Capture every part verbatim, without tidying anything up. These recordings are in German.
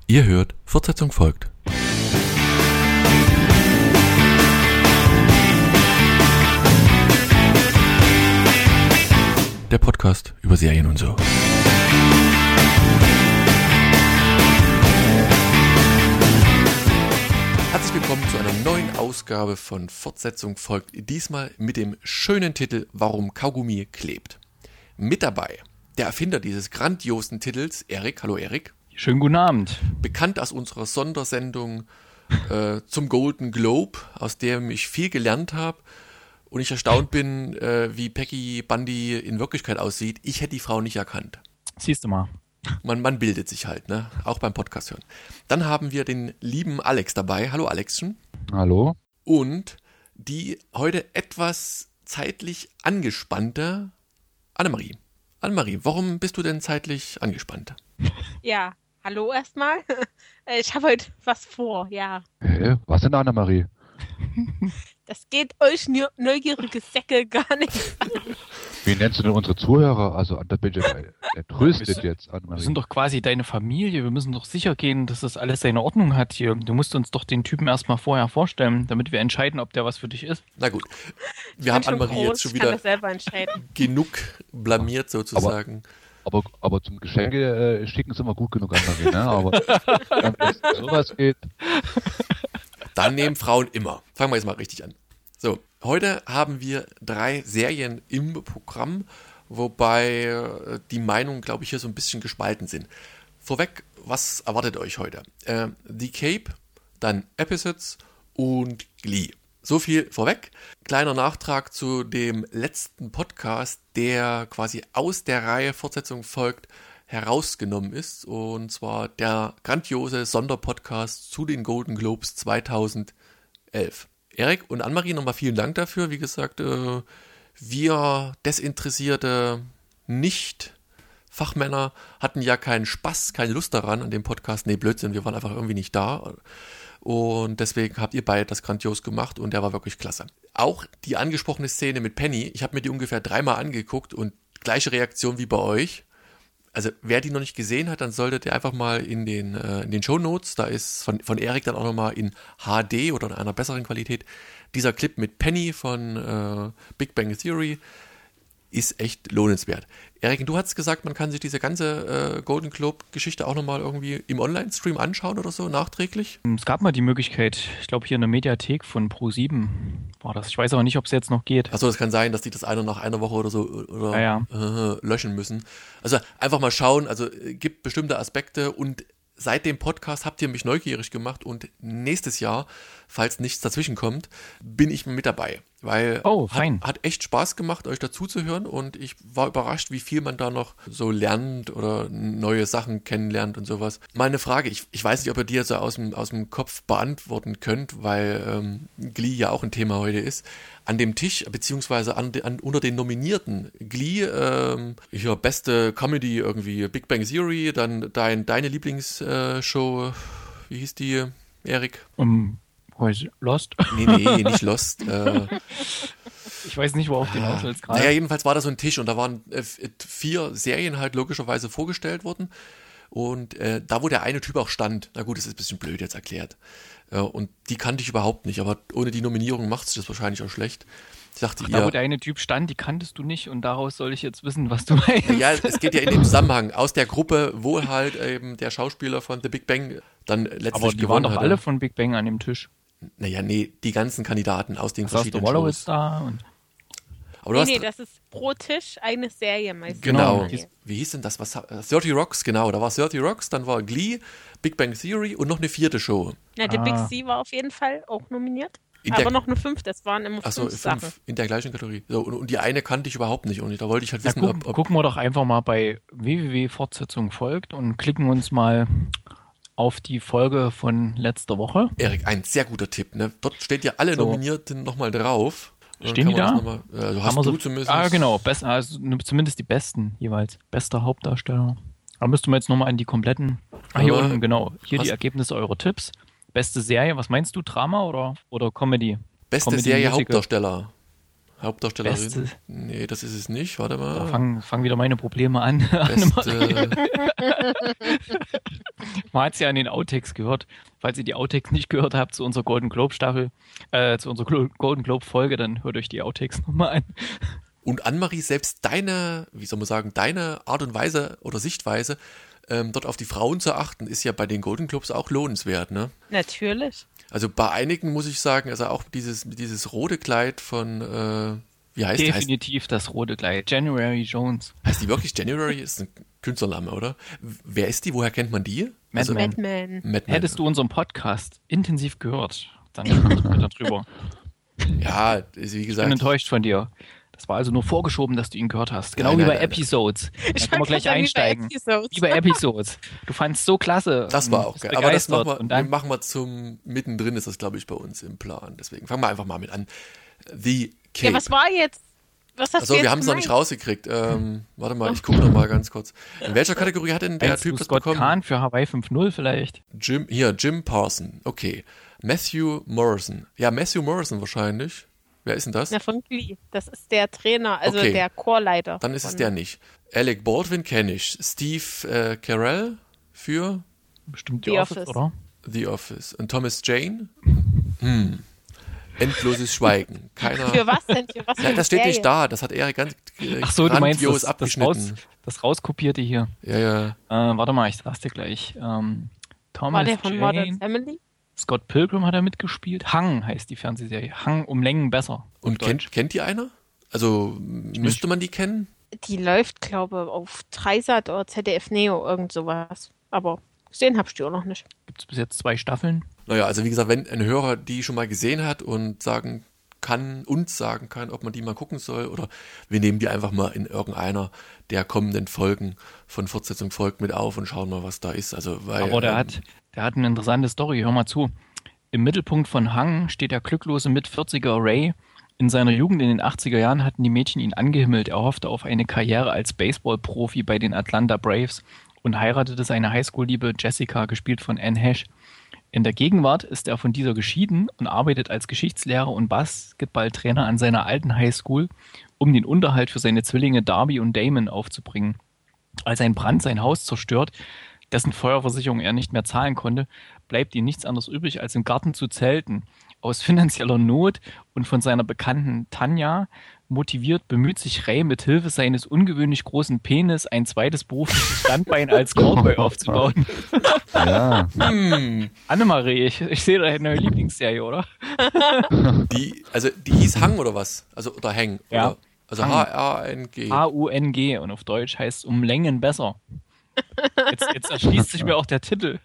Ihr hört, Fortsetzung folgt. Der Podcast über Serien und so. Herzlich willkommen zu einer neuen Ausgabe von Fortsetzung folgt. Diesmal mit dem schönen Titel Warum Kaugummi klebt. Mit dabei der Erfinder dieses grandiosen Titels, Erik. Hallo Erik. Schönen guten Abend. Bekannt aus unserer Sondersendung äh, zum Golden Globe, aus der ich viel gelernt habe und ich erstaunt bin, äh, wie Peggy Bundy in Wirklichkeit aussieht. Ich hätte die Frau nicht erkannt. Siehst du mal. Man, man bildet sich halt, ne? Auch beim Podcast hören. Dann haben wir den lieben Alex dabei. Hallo Alexchen. Hallo. Und die heute etwas zeitlich angespannte Annemarie. Annemarie, warum bist du denn zeitlich angespannt? Ja, hallo erstmal. Ich habe heute was vor, ja. Hä? Was denn, Annemarie? Das geht euch neugierige Säcke gar nicht an. Wie nennst du denn unsere Zuhörer? Also, da bin ich entrüstet jetzt, Annemarie. Wir sind doch quasi deine Familie. Wir müssen doch sicher gehen, dass das alles seine Ordnung hat hier. Du musst uns doch den Typen erstmal vorher vorstellen, damit wir entscheiden, ob der was für dich ist. Na gut, wir haben Annemarie jetzt schon wieder genug blamiert sozusagen. Aber, aber, aber zum Geschenke äh, schicken sind wir gut genug, Annemarie, ne? Aber wenn sowas geht... Dann nehmen Frauen immer. Fangen wir jetzt mal richtig an. So, heute haben wir drei Serien im Programm, wobei die Meinungen, glaube ich, hier so ein bisschen gespalten sind. Vorweg, was erwartet euch heute? Äh, The Cape, dann Episodes und Glee. So viel vorweg. Kleiner Nachtrag zu dem letzten Podcast, der quasi aus der Reihe Fortsetzung folgt, herausgenommen ist, und zwar der grandiose Sonderpodcast zu den Golden Globes zweitausendelf. Erik und Annemarie, nochmal vielen Dank dafür. Wie gesagt, äh, wir desinteressierte Nicht-Fachmänner hatten ja keinen Spaß, keine Lust daran an dem Podcast. Nee, Blödsinn, wir waren einfach irgendwie nicht da. Und deswegen habt ihr beide das grandios gemacht und der war wirklich klasse. Auch die angesprochene Szene mit Penny, ich habe mir die ungefähr dreimal angeguckt und gleiche Reaktion wie bei euch. Also wer die noch nicht gesehen hat, dann solltet ihr einfach mal in den, äh, in den Shownotes, da ist von, von Erik dann auch nochmal in H D oder in einer besseren Qualität, dieser Clip mit Penny von äh, Big Bang Theory ist echt lohnenswert. Erik, du hast gesagt, man kann sich diese ganze äh, Golden Globe-Geschichte auch nochmal irgendwie im Online-Stream anschauen oder so, nachträglich? Es gab mal die Möglichkeit, ich glaube hier in der Mediathek von Pro sieben war das. Ich weiß aber nicht, ob es jetzt noch geht. Achso, das kann sein, dass die das einer nach einer Woche oder so oder ja, ja. Äh, löschen müssen. Also einfach mal schauen, also gibt bestimmte Aspekte und seit dem Podcast habt ihr mich neugierig gemacht und nächstes Jahr, falls nichts dazwischen kommt, bin ich mit dabei. Weil oh, hat, fein. hat echt Spaß gemacht, euch dazu zu hören und ich war überrascht, wie viel man da noch so lernt oder neue Sachen kennenlernt und sowas. Mal eine Frage, ich, ich weiß nicht, ob ihr die jetzt so aus dem, aus dem Kopf beantworten könnt, weil ähm, Glee ja auch ein Thema heute ist. An dem Tisch, beziehungsweise an, an, unter den Nominierten, Glee, ähm, hier beste Comedy irgendwie, Big Bang Theory, dann dein, deine Lieblingsshow, äh, wie hieß die, Erik? Um Lost? Nee, nee, nicht Lost. Äh, ich weiß nicht, worauf die hinaus willst gerade. Naja, jedenfalls war da so ein Tisch und da waren äh, vier Serien halt logischerweise vorgestellt worden. Und äh, da, wo der eine Typ auch stand, na gut, das ist ein bisschen blöd jetzt erklärt. Äh, und die kannte ich überhaupt nicht, aber ohne die Nominierung macht es das wahrscheinlich auch schlecht. Ich dachte, Ach, ihr, da, wo der eine Typ stand, die kanntest du nicht und daraus soll ich jetzt wissen, was du meinst. Ja, es geht ja in dem Zusammenhang aus der Gruppe, wo halt eben der Schauspieler von The Big Bang dann letztlich aber die gewonnen waren doch hatte. alle von Big Bang an dem Tisch. Naja, nee, die ganzen Kandidaten aus den Was verschiedenen hast du Shows. da und Aber du nee, hast, nee, das ist pro Tisch eine Serie meistens. Genau. Genau. Wie hieß denn das? Was, thirty Rocks, genau. Da war thirty Rocks, dann war Glee, Big Bang Theory und noch eine vierte Show. Ja, The Ah. Big C war auf jeden Fall auch nominiert. In aber der- noch eine fünf, das waren immer Achso, fünf Sachen. fünf in der gleichen Kategorie. So, und, und die eine kannte ich überhaupt nicht. Und da wollte ich halt Na, wissen, guck, ob, ob gucken wir doch einfach mal bei w w w punkt fortsetzung folgt und klicken uns mal auf die Folge von letzter Woche. Erik, ein sehr guter Tipp. Ne? Dort steht ja alle So. Nominierten nochmal drauf. Dann Stehen kann die man da? das noch mal, also hast Haben wir du so- zumindest. Ah, genau. Best, also nur- zumindest die besten jeweils. Bester Hauptdarsteller. Da müssten wir jetzt nochmal an die kompletten. Ah, hier Aber unten, genau. Hier hast- die Ergebnisse eurer Tipps. Beste Serie, was meinst du? Drama oder, oder Comedy? Beste Comedy Serie Musical. Hauptdarsteller. Hauptdarstellerin. Beste. Nee, das ist es nicht. Warte Da mal. fangen fang wieder meine Probleme an. Beste, Man hat es ja an den Outtakes gehört. Falls ihr die Outtakes nicht gehört habt zu unserer Golden Globe Staffel, äh, zu unserer Glo- Golden Globe Folge, dann hört euch die Outtakes nochmal an. und Annemarie, selbst deine, wie soll man sagen, deine Art und Weise oder Sichtweise, ähm, dort auf die Frauen zu achten, ist ja bei den Golden Globes auch lohnenswert, ne? Natürlich. Also bei einigen muss ich sagen, also auch dieses, dieses rote Kleid von, äh, wie heißt die? Heißt, Definitiv das rote Kleid. January Jones. heißt die wirklich January? Ist ein Künstlername, oder? Wer ist die? Woher kennt man die? Also, Madman. Batman. Madman. Hättest du unseren Podcast intensiv gehört, dann sprechen wir darüber. Ja, ist, wie Ich bin gesagt, enttäuscht von dir. Das war also nur vorgeschoben, dass du ihn gehört hast. Genau Nein, wie nein, bei nein, nein. Episodes. Da Ich können wir wollte gleich gerade sagen, einsteigen. Wie bei Episodes. Wie bei Episodes. Du fandst so klasse. das war auch bist geil. Aber das machen begeistert. wir, Und dann, machen wir zum Mittendrin, ist das, glaube ich, bei uns im Plan. Deswegen fangen wir einfach mal mit an. The Cape. Ja, was war jetzt? Was hast Achso, du jetzt wir haben es noch nicht gemeint? rausgekriegt. Ähm, warte mal, ich gucke noch mal ganz kurz. In welcher Kategorie hat denn der meinst Typ du das Scott bekommen? Kahn für Hawaii fünf null vielleicht? Jim, hier, Jim Parson. Okay. Matthew Morrison. Ja, Matthew Morrison wahrscheinlich. Wer ist denn das? Na, von Glee. Das ist der Trainer, also Okay. der Chorleiter. Dann ist es von- der nicht. Alec Baldwin kenne ich. Steve äh, Carell für Bestimmt die The Office, Office. oder? The Office. Und Thomas Jane? Hm. Endloses Schweigen. Keiner. Für was denn? Für was für Ja, eine das steht nicht Serie? da. Das hat er ganz äh, Ach so, du meinst grandios das, das, raus, abgeschnitten. das rauskopierte hier. Ja, ja. Äh, warte mal, ich sag's dir gleich. Ähm, Thomas War der von Modern Jane, Family? Scott Pilgrim hat er mitgespielt. Hang heißt die Fernsehserie. Hang um Längen besser. Und Auf Deutsch. kennt, kennt die einer? Also müsste man die kennen? Die läuft, glaube ich, auf Dreisat oder Z D F Neo, irgend sowas. Aber gesehen hab ich die auch noch nicht. Gibt's bis jetzt zwei Staffeln. Naja, also wie gesagt, wenn ein Hörer die schon mal gesehen hat und sagen kann, uns sagen kann, ob man die mal gucken soll, oder wir nehmen die einfach mal in irgendeiner der kommenden Folgen von Fortsetzung folgt mit auf und schauen mal, was da ist. Also, weil, Aber der ähm, hat, der hat eine interessante Story. Hör mal zu. Im Mittelpunkt von Hang steht der glücklose Mitvierziger Ray. In seiner Jugend in den achtziger Jahren hatten die Mädchen ihn angehimmelt. Er hoffte auf eine Karriere als Baseballprofi bei den Atlanta Braves und heiratete seine Highschool-Liebe Jessica, gespielt von Anne Hesh. In der Gegenwart ist er von dieser geschieden und arbeitet als Geschichtslehrer und Basketballtrainer an seiner alten Highschool, um den Unterhalt für seine Zwillinge Darby und Damon aufzubringen. Als ein Brand sein Haus zerstört, dessen Feuerversicherung er nicht mehr zahlen konnte, bleibt ihm nichts anderes übrig, als im Garten zu zelten. Aus finanzieller Not und von seiner Bekannten Tanja motiviert, bemüht sich Ray mit Hilfe seines ungewöhnlich großen Penis ein zweites berufliches Standbein als Cowboy aufzubauen. Ja. hm, Annemarie, ich, ich sehe deine Lieblingsserie, oder? die, also die hieß Hang oder was? Also, oder Hang. Ja. Oder? Also Hang. H R N G. H U N G und auf Deutsch heißt um Längen besser. Jetzt, jetzt erschließt sich mir auch der Titel.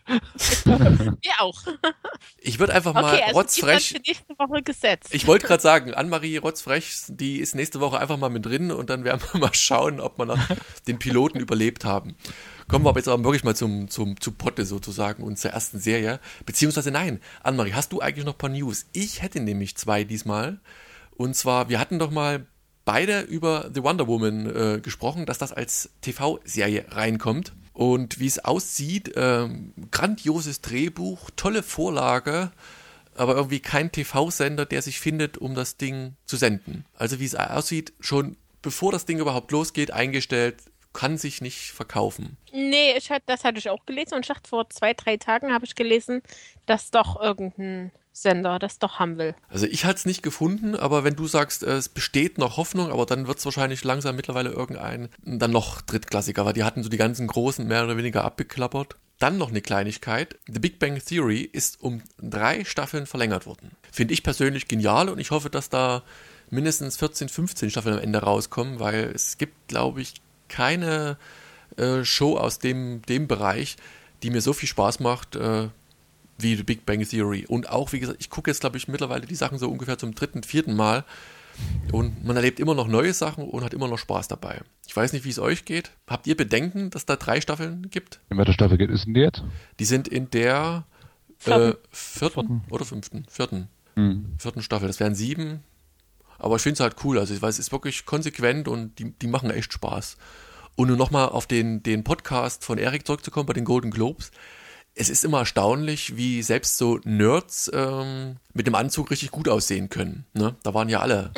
Wir auch. Ich würde einfach mal Okay, also die rotzfrech. ist dann für nächste Woche gesetzt. Ich wollte gerade sagen, Annemarie Rotzfrech, die ist nächste Woche einfach mal mit drin und dann werden wir mal schauen, ob wir noch den Piloten überlebt haben. Kommen wir aber jetzt aber wirklich mal zum, zum, zu Potte sozusagen und zur ersten Serie. Beziehungsweise nein, Annemarie, hast du eigentlich noch ein paar News? Ich hätte nämlich zwei diesmal. Und zwar, wir hatten doch mal beide über The Wonder Woman äh, gesprochen, dass das als T V-Serie reinkommt. Und wie es aussieht, ähm, grandioses Drehbuch, tolle Vorlage, aber irgendwie kein T V-Sender, der sich findet, um das Ding zu senden. Also wie es aussieht, schon bevor das Ding überhaupt losgeht, eingestellt, kann sich nicht verkaufen. Nee, ich hatte, das hatte ich auch gelesen und ich dachte, vor zwei, drei Tagen habe ich gelesen, dass doch irgendein Sender das doch haben will. Also ich hatte es nicht gefunden, aber wenn du sagst, es besteht noch Hoffnung, aber dann wird es wahrscheinlich langsam mittlerweile irgendein, dann noch Drittklassiker, weil die hatten so die ganzen großen mehr oder weniger abgeklappert. Dann noch eine Kleinigkeit. The Big Bang Theory ist um drei Staffeln verlängert worden. Finde ich persönlich genial und ich hoffe, dass da mindestens vierzehn, fünfzehn Staffeln am Ende rauskommen, weil es gibt, glaube ich, keine äh, Show aus dem, dem Bereich, die mir so viel Spaß macht, äh, wie The Big Bang Theory. Und auch, wie gesagt, ich gucke jetzt, glaube ich, mittlerweile die Sachen so ungefähr zum dritten, vierten Mal. Und man erlebt immer noch neue Sachen und hat immer noch Spaß dabei. Ich weiß nicht, wie es euch geht. Habt ihr Bedenken, dass da drei Staffeln gibt? In welcher Staffel geht es denn jetzt? Die sind in der äh, Vierten. vierten, Vierten. oder fünften? Vierten. Hm. Vierten Staffel. Das wären sieben. Aber ich finde es halt cool. Also, ich weiß, es ist wirklich konsequent und die, die machen echt Spaß. Und nur nochmal auf den, den Podcast von Erik zurückzukommen bei den Golden Globes. Es ist immer erstaunlich, wie selbst so Nerds ähm, mit dem Anzug richtig gut aussehen können. Ne? Da waren ja alle,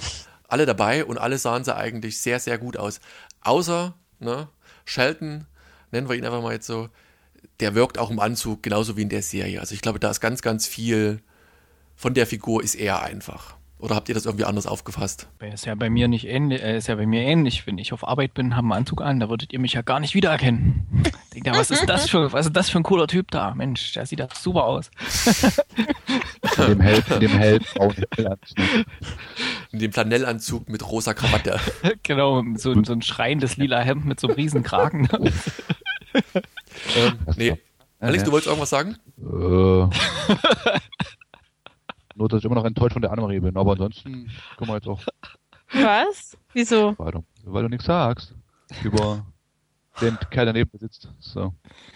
alle dabei und alle sahen sie eigentlich sehr, sehr gut aus. Außer, ne, Shelton, nennen wir ihn einfach mal jetzt so, der wirkt auch im Anzug genauso wie in der Serie. Also ich glaube, da ist ganz, ganz viel von der Figur ist eher einfach. Oder habt ihr das irgendwie anders aufgefasst? Ist ja bei mir nicht ähnlich, äh, ist ja bei mir ähnlich. Wenn ich auf Arbeit bin, habe einen Anzug an, da würdet ihr mich ja gar nicht wiedererkennen. Denkt ja, was ist das für, was ist das für ein cooler Typ da? Mensch, der sieht ja super aus. In dem Held, in dem Held, In dem Flanellanzug mit rosa Krawatte. Genau, so, so ein schreiendes lila Hemd mit so einem riesen Kragen. ähm, nee. Alex, du wolltest irgendwas sagen? Äh, nur, dass ich immer noch enttäuscht von der Annemarie bin, aber ansonsten können wir jetzt auch Was? Wieso? weiter. Weil du nichts sagst über den Kerl, der neben dir sitzt. So.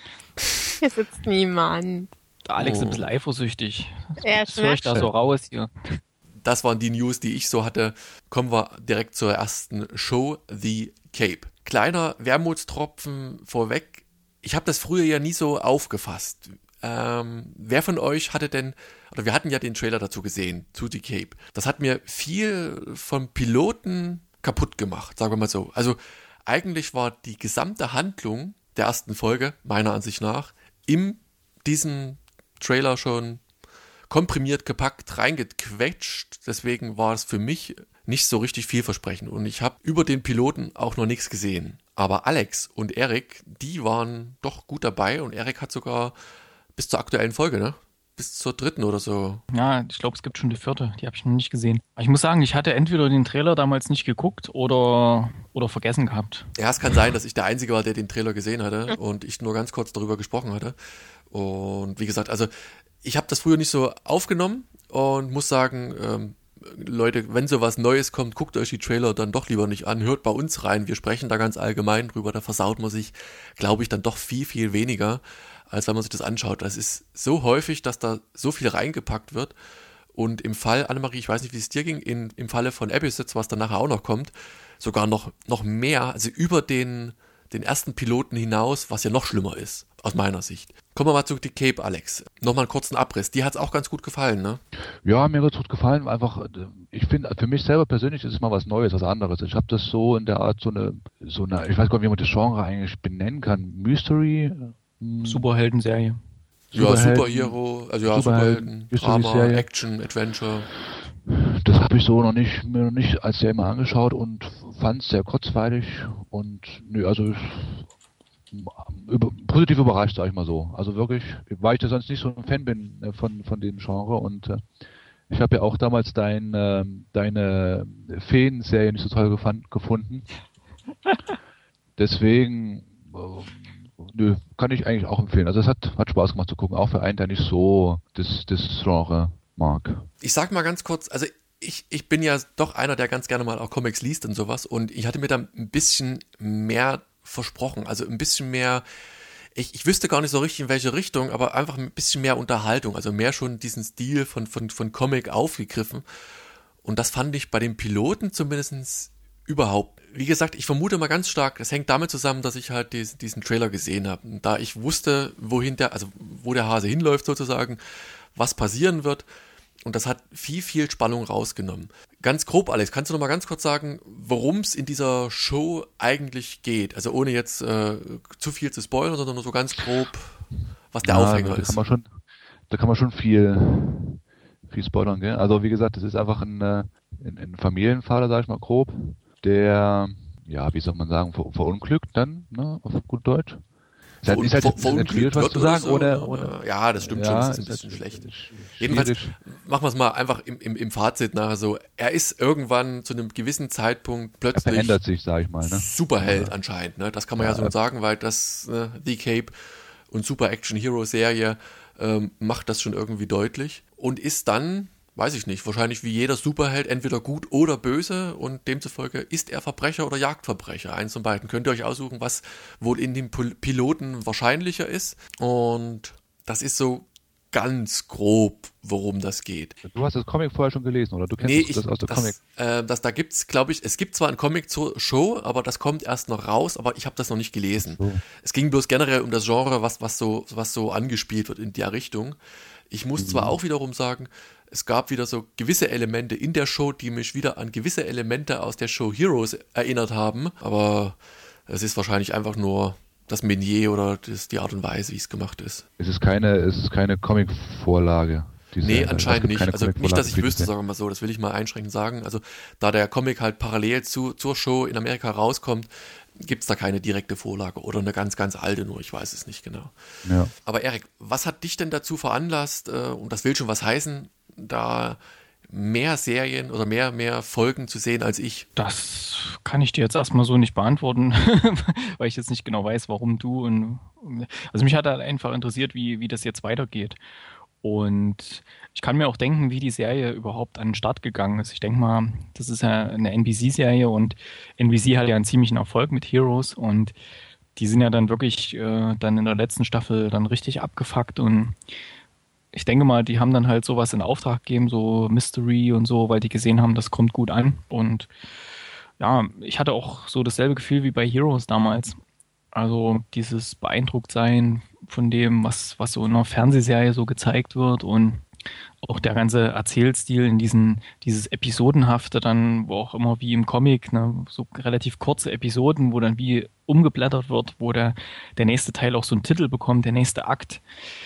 Hier sitzt niemand. Der Alex ist Oh. ein bisschen eifersüchtig. Er Das höre ich da so raus hier. Das waren die News, die ich so hatte. Kommen wir direkt zur ersten Show, The Cape. Kleiner Wermutstropfen vorweg. Ich habe das früher ja nie so aufgefasst. Ähm, wer von euch hatte denn, oder wir hatten ja den Trailer dazu gesehen, zu The Cape. Das hat mir viel vom Piloten kaputt gemacht, sagen wir mal so. Also eigentlich war die gesamte Handlung der ersten Folge, meiner Ansicht nach, in diesem Trailer schon komprimiert, gepackt, reingequetscht. Deswegen war es für mich nicht so richtig vielversprechend. Und ich habe über den Piloten auch noch nichts gesehen. Aber Alex und Erik, die waren doch gut dabei. Und Erik hat sogar bis zur aktuellen Folge, ne? Bis zur dritten oder so. Ja, ich glaube, es gibt schon die vierte. Die habe ich noch nicht gesehen. Aber ich muss sagen, ich hatte entweder den Trailer damals nicht geguckt oder, oder vergessen gehabt. Ja, es kann sein, dass ich der Einzige war, der den Trailer gesehen hatte und ich nur ganz kurz darüber gesprochen hatte. Und wie gesagt, also ich habe das früher nicht so aufgenommen und muss sagen, ähm, Leute, wenn sowas Neues kommt, guckt euch die Trailer dann doch lieber nicht an, hört bei uns rein, wir sprechen da ganz allgemein drüber, da versaut man sich, glaube ich, dann doch viel, viel weniger, als wenn man sich das anschaut. Das ist so häufig, dass da so viel reingepackt wird und im Fall, Annemarie, ich weiß nicht, wie es dir ging, in, im Falle von Episodes, was dann nachher auch noch kommt, sogar noch, noch mehr, also über den, den ersten Piloten hinaus, was ja noch schlimmer ist, aus meiner Sicht. Kommen wir mal zu The Cape, Alex. Nochmal einen kurzen Abriss. Dir hat es auch ganz gut gefallen, ne? Ja, mir hat es gut gefallen. Einfach, ich finde, für mich selber persönlich ist es mal was Neues, was anderes. Ich habe das so in der Art, so eine, so eine, ich weiß gar nicht, wie man das Genre eigentlich benennen kann. Mystery? hm, Superhelden-Serie. Ja, Superhelden, Superhero, also ja, Superhelden, Superhelden, Drama, Mystery-Serie. Action, Adventure. Das habe ich so noch nicht, mir noch nicht als Serie mal angeschaut und fand es sehr kurzweilig und nö, also über, positiv überrascht, sag ich mal so. Also wirklich, weil ich da sonst nicht so ein Fan bin äh, von, von dem Genre und äh, ich habe ja auch damals dein, äh, deine Feen-Serie nicht so toll gefand, gefunden. Deswegen, äh, nö, kann ich eigentlich auch empfehlen. Also es hat, hat Spaß gemacht zu gucken, auch für einen, der nicht so das, das Genre mag. Ich sag mal ganz kurz, also ich, ich bin ja doch einer, der ganz gerne mal auch Comics liest und sowas und ich hatte mir da ein bisschen mehr versprochen, also ein bisschen mehr, ich, ich wüsste gar nicht so richtig in welche Richtung, aber einfach ein bisschen mehr Unterhaltung, also mehr schon diesen Stil von, von, von Comic aufgegriffen und das fand ich bei den Piloten zumindest überhaupt. Wie gesagt, ich vermute mal ganz stark, das hängt damit zusammen, dass ich halt diesen, diesen Trailer gesehen habe, und da ich wusste, wohin der, also wo der Hase hinläuft sozusagen, was passieren wird. Und das hat viel, viel Spannung rausgenommen. Ganz grob, Alex, kannst du noch mal ganz kurz sagen, worum es in dieser Show eigentlich geht? Also ohne jetzt äh, zu viel zu spoilern, sondern nur so ganz grob, was der Ja, Aufhänger da ist. kann man schon, da kann man schon viel, viel spoilern, gell? Also wie gesagt, das ist einfach ein, äh, ein, ein Familienvater, sag ich mal grob, der, ja, wie soll man sagen, ver, verunglückt dann, ne, auf gut Deutsch. Ist halt, ist halt, Ver- ist halt schwierig, was verunglückt zu wird oder sagen, so, ohne, oder? ohne, Ja, das stimmt schon, ja, das ist ein ist bisschen halt schlecht. sch- Jedenfalls schwierig. machen wir es mal einfach im, im, im Fazit nachher so. Er ist irgendwann zu einem gewissen Zeitpunkt Er plötzlich verändert sich, sag ich mal, ne? Superheld Ja. anscheinend. Ne? Das kann man ja, Ja. so sagen, weil das ne, The Cape und Super Action Hero Serie ähm, macht das schon irgendwie deutlich und ist dann, weiß ich nicht, wahrscheinlich wie jeder Superheld entweder gut oder böse und demzufolge ist er Verbrecher oder Jagdverbrecher. Eins von beiden. Könnt ihr euch aussuchen, was wohl in dem Pil- Piloten wahrscheinlicher ist. Und das ist so ganz grob, worum das geht. Du hast das Comic vorher schon gelesen, oder? Du kennst Nee, das, ich, das aus der das, Comic. äh, das, da gibt's, glaube ich, es gibt zwar ein Comic zur Show, aber das kommt erst noch raus, aber ich habe das noch nicht gelesen. So. Es ging bloß generell um das Genre, was, was, so, was so angespielt wird in der Richtung. Ich muss zwar auch wiederum sagen, es gab wieder so gewisse Elemente in der Show, die mich wieder an gewisse Elemente aus der Show Heroes erinnert haben, aber es ist wahrscheinlich einfach nur das Menier oder das, die Art und Weise, wie es gemacht ist. Es ist keine, es ist keine Comic-Vorlage. diese- Nee, es anscheinend gibt nicht. keine Also nicht, Comic-Vorlage dass ich für wüsste, diese- sagen wir mal so, das will ich mal einschränkend sagen. Also da der Comic halt parallel zu, zur Show in Amerika rauskommt, gibt es da keine direkte Vorlage oder eine ganz, ganz alte nur, ich weiß es nicht genau. Ja. Aber Erik, was hat dich denn dazu veranlasst, äh, und das will schon was heißen, da mehr Serien oder mehr, mehr Folgen zu sehen als ich? Das kann ich dir jetzt erstmal so nicht beantworten, weil ich jetzt nicht genau weiß, warum du und also mich hat halt einfach interessiert, wie, wie das jetzt weitergeht. Und ich kann mir auch denken, wie die Serie überhaupt an den Start gegangen ist. Ich denke mal, das ist ja eine N B C-Serie und N B C hat ja einen ziemlichen Erfolg mit Heroes und die sind ja dann wirklich äh, dann in der letzten Staffel dann richtig abgefuckt und ich denke mal, die haben dann halt sowas in Auftrag gegeben, so Mystery und so, weil die gesehen haben, das kommt gut an. Und ja, ich hatte auch so dasselbe Gefühl wie bei Heroes damals. Also dieses Beeindrucktsein von dem, was, was so in einer Fernsehserie so gezeigt wird und auch der ganze Erzählstil in diesen, dieses Episodenhafte dann, wo auch immer wie im Comic, ne, so relativ kurze Episoden, wo dann wie umgeblättert wird, wo der, der nächste Teil auch so einen Titel bekommt, der nächste Akt.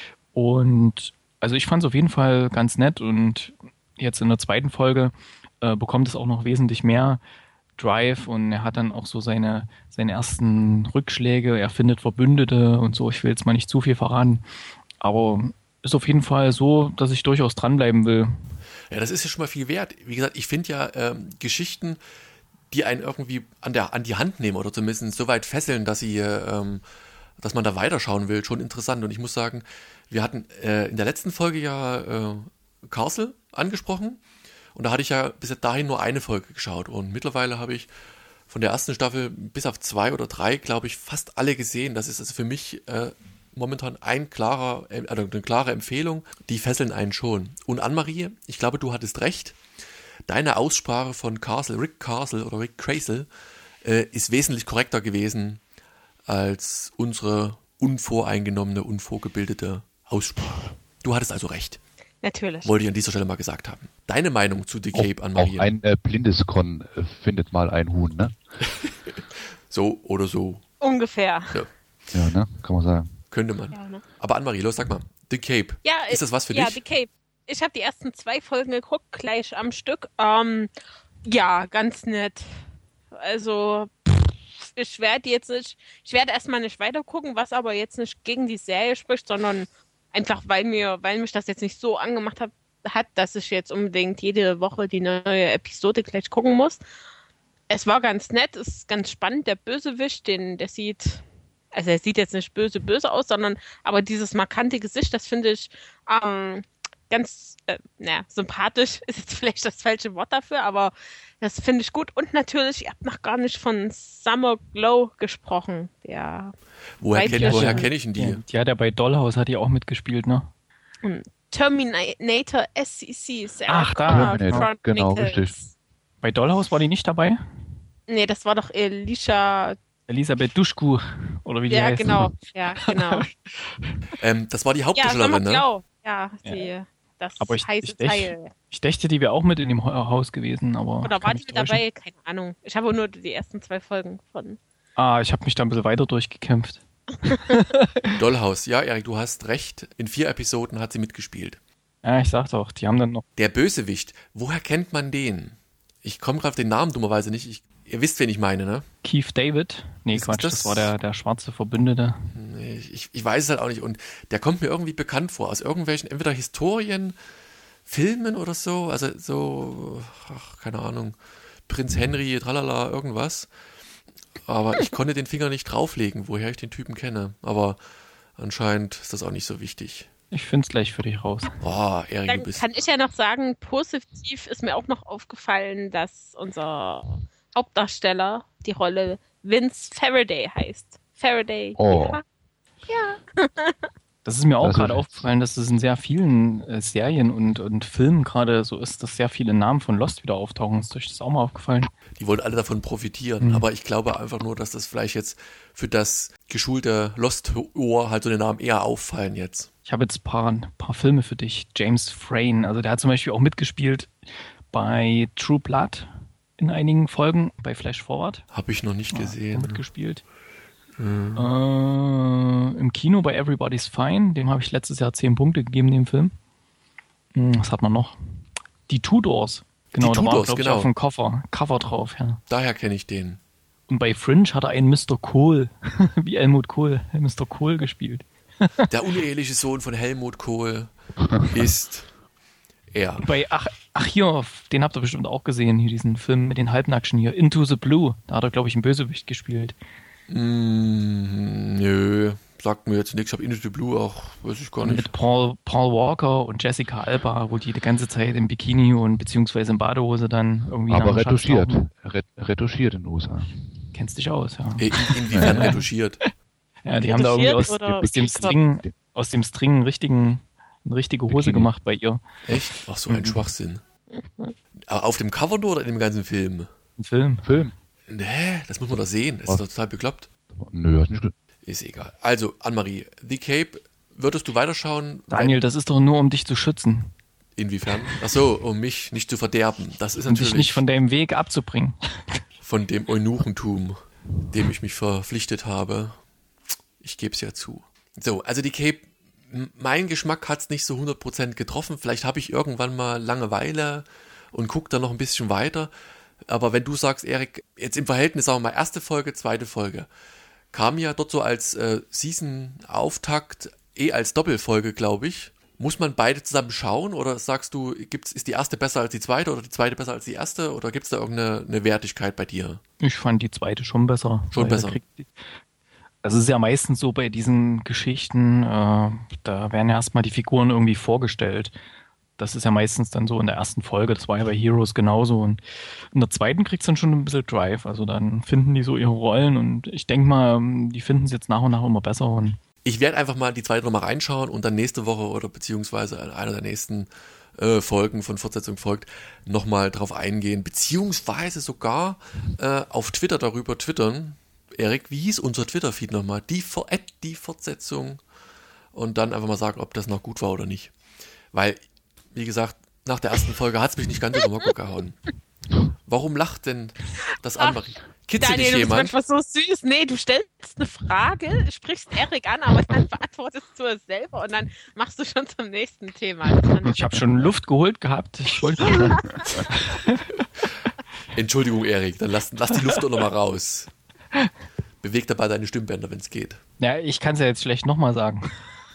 Und also ich fand es auf jeden Fall ganz nett und jetzt in der zweiten Folge äh, bekommt es auch noch wesentlich mehr Drive und er hat dann auch so seine, seine ersten Rückschläge, er findet Verbündete und so. Ich will jetzt mal nicht zu viel verraten, aber ist auf jeden Fall so, dass ich durchaus dranbleiben will. Ja, das ist ja schon mal viel wert. Wie gesagt, ich finde ja ähm, Geschichten, die einen irgendwie an, der, an die Hand nehmen oder zumindest so weit fesseln, dass sie, ähm, dass man da weiterschauen will, schon interessant. Und ich muss sagen, wir hatten äh, in der letzten Folge ja äh, Castle angesprochen und da hatte ich ja bis dahin nur eine Folge geschaut und mittlerweile habe ich von der ersten Staffel bis auf zwei oder drei, glaube ich, fast alle gesehen. Das ist also für mich äh, momentan ein klarer, äh, also eine klare Empfehlung. Die fesseln einen schon. Und Anne-Marie, ich glaube, du hattest recht. Deine Aussprache von Castle, Rick Castle oder Rick Castle, äh, ist wesentlich korrekter gewesen als unsere unvoreingenommene, unvorgebildete Aussprache. Du hattest also recht. Natürlich. Wollte ich an dieser Stelle mal gesagt haben. Deine Meinung zu The Cape, Auch, Anne-Marie? auch ein äh, blindes Con äh, findet mal ein Huhn, ne? So oder so. Ungefähr. Ja, Ja, ne? Kann man sagen. könnte man. Ja, ne? Aber Anne-Marie, los, sag mal. The Cape. Ja, Ist das was für ja, dich? The Cape. Ich habe die ersten zwei Folgen geguckt, gleich am Stück. Ähm, ja, ganz nett. Also, pff, ich werde jetzt nicht, ich werde erstmal nicht weiter gucken, was aber jetzt nicht gegen die Serie spricht, sondern einfach, weil mir, weil mich das jetzt nicht so angemacht hat, hat, dass ich jetzt unbedingt jede Woche die neue Episode gleich gucken muss. Es war ganz nett, es ist ganz spannend. Der Bösewicht, den, der sieht, also er sieht jetzt nicht böse, böse aus, sondern aber dieses markante Gesicht, das finde ich ähm, ganz, äh, naja, sympathisch ist jetzt vielleicht das falsche Wort dafür, aber das finde ich gut. Und natürlich, ihr habt noch gar nicht von Summer Glow gesprochen. Der Woher, kenn, Weibchen. woher kenne ich denn die? Ja, die hat ja bei Dollhouse hat die auch mitgespielt, ne? Terminator S C C. Sarah Ach, da, Connor Terminator, genau, Chronicles. richtig. Bei Dollhouse war die nicht dabei? Nee, das war doch Elisha. Elisabeth Duschku, oder wie die Ja, heißt. genau. Ja, genau. Ähm, das war die Ja, Summer Hauptdarstellerin, ne? Glow. Ja, die, das Aber ich, heiße ich, dächt, Teil. ich dächte, die wäre auch mit in dem Ha- Haus gewesen, aber. Oder kann war mich die mit täuschen. dabei? Keine Ahnung. Ich habe nur die ersten zwei Folgen von. Ah, ich habe mich da ein bisschen weiter durchgekämpft. Dollhouse. Ja, Erik, du hast recht. In vier Episoden hat sie mitgespielt. Ja, ich sag doch, die haben dann noch. Der Bösewicht. Woher kennt man den? Ich komme gerade auf den Namen dummerweise nicht. Ich, ihr wisst, wen ich meine, ne? Keith David. Nee, Ist Quatsch, das- das, war der, der schwarze Verbündete. Nee, ich, ich weiß es halt auch nicht. Und der kommt mir irgendwie bekannt vor. Aus irgendwelchen, entweder Historien, Filmen oder so. Also so, ach, keine Ahnung. Prinz Henry, tralala, irgendwas. Aber ich konnte den Finger nicht drauflegen, woher ich den Typen kenne. Aber anscheinend ist das auch nicht so wichtig. Ich find's gleich für dich raus. Oh, Erik, du Dann bist... kann ich ja noch sagen, positiv ist mir auch noch aufgefallen, dass unser Hauptdarsteller die Rolle Vince Faraday heißt. Faraday. Oh. Ja. Ja. Das ist mir auch Das gerade ist- aufgefallen, dass es in sehr vielen äh, Serien und, und Filmen gerade so ist, dass sehr viele Namen von Lost wieder auftauchen. Ist euch das auch mal aufgefallen? Die wollen alle davon profitieren. Mhm. Aber ich glaube einfach nur, dass das vielleicht jetzt für das geschulte Lost-Ohr halt so den Namen eher auffallen jetzt. Ich habe jetzt ein paar, ein paar Filme für dich. James Frain, also der hat zum Beispiel auch mitgespielt bei True Blood in einigen Folgen, bei Flash Forward. Habe ich noch nicht Ja, gesehen. mitgespielt. Äh, Im Kino bei Everybody's Fine, dem habe ich letztes Jahr zehn Punkte gegeben, dem Film. Hm, was hat man noch? Die Tudors. Genau, Die da war, Tudors, glaube ich, genau. auf dem Cover, Cover drauf, ja. Daher kenne ich den. Und bei Fringe hat er einen Mister Kohl, wie Helmut Kohl, Mister Kohl gespielt. Der uneheliche Sohn von Helmut Kohl ist er. Bei, ach, ach hier, den habt ihr bestimmt auch gesehen, hier diesen Film mit den Halbnackschen hier, Into the Blue. Da hat er, glaube ich, einen Bösewicht gespielt. Mm, nö, sagt mir jetzt nichts. Ich habe Into the Blue auch, weiß ich gar nicht. Mit Paul, Paul Walker und Jessica Alba, wo die die ganze Zeit im Bikini und beziehungsweise in Badehose dann irgendwie nach Aber dem Schatz retuschiert. tauchen. Ret retuschiert in den U S A. Kennst dich aus, ja. In, inwiefern retuschiert? Ja, die haben da irgendwie aus, Retuschiert oder aus dem Make-up? String, aus dem String einen richtigen, eine richtige Hose Bikini. gemacht bei ihr Echt? Ach, so ein Mhm. Schwachsinn. Aber auf dem Cover nur oder in dem ganzen Film? im Film. Film? Nee, das muss man doch sehen. Das ist Was? doch total bekloppt. Nö, hast nicht ge- Ist egal. Also, Annemarie, The Cape, würdest du weiterschauen? Daniel, das ist doch nur, um dich zu schützen Inwiefern? Ach so, um mich nicht zu verderben. Das ist und dich natürlich nicht von deinem Weg abzubringen. von dem Eunuchentum, dem ich mich verpflichtet habe. Ich gebe es ja zu. So, also die Cape, m- mein Geschmack hat es nicht so hundert Prozent getroffen. Vielleicht habe ich irgendwann mal Langeweile und gucke dann noch ein bisschen weiter. Aber wenn du sagst, Erik, jetzt im Verhältnis, sagen wir mal, erste Folge, zweite Folge, kam ja dort so als äh, Season-Auftakt, eh als Doppelfolge, glaube ich. Muss man beide zusammen schauen oder sagst du, gibt's, ist die erste besser als die zweite oder die zweite besser als die erste oder gibt es da irgendeine eine Wertigkeit bei dir? Ich fand die zweite schon besser. Schon weil besser. da kriegt die- Also es ist ja meistens so bei diesen Geschichten, äh, da werden ja erstmal die Figuren irgendwie vorgestellt. Das ist ja meistens dann so in der ersten Folge, das war ja bei Heroes genauso. Und in der zweiten kriegt's dann schon ein bisschen Drive. Also dann finden die so ihre Rollen und ich denke mal, die finden es jetzt nach und nach immer besser. Und Ich werde einfach mal die zweite nochmal reinschauen und dann nächste Woche oder beziehungsweise in einer der nächsten äh, Folgen von Fortsetzung folgt, nochmal drauf eingehen, beziehungsweise sogar äh, auf Twitter darüber twittern. Erik, wie hieß unser Twitter-Feed nochmal? Die, For- at die Fortsetzung und dann einfach mal sagen, ob das noch gut war oder nicht. Weil, wie gesagt, nach der ersten Folge hat es mich nicht ganz über den Hocker gehauen. Warum lacht denn das Annemarie? Kitzelt Daniel, dich du bist jemand? manchmal so süß. Nee, du stellst eine Frage, sprichst Erik an, aber dann beantwortest du es selber und dann machst du schon zum nächsten Thema. ich habe schon Luft geholt gehabt. Ich wollte Entschuldigung, Erik, dann lass, lass die Luft doch nochmal raus. Beweg dabei deine Stimmbänder, wenn es geht. Ja, ich kann es ja jetzt schlecht nochmal sagen.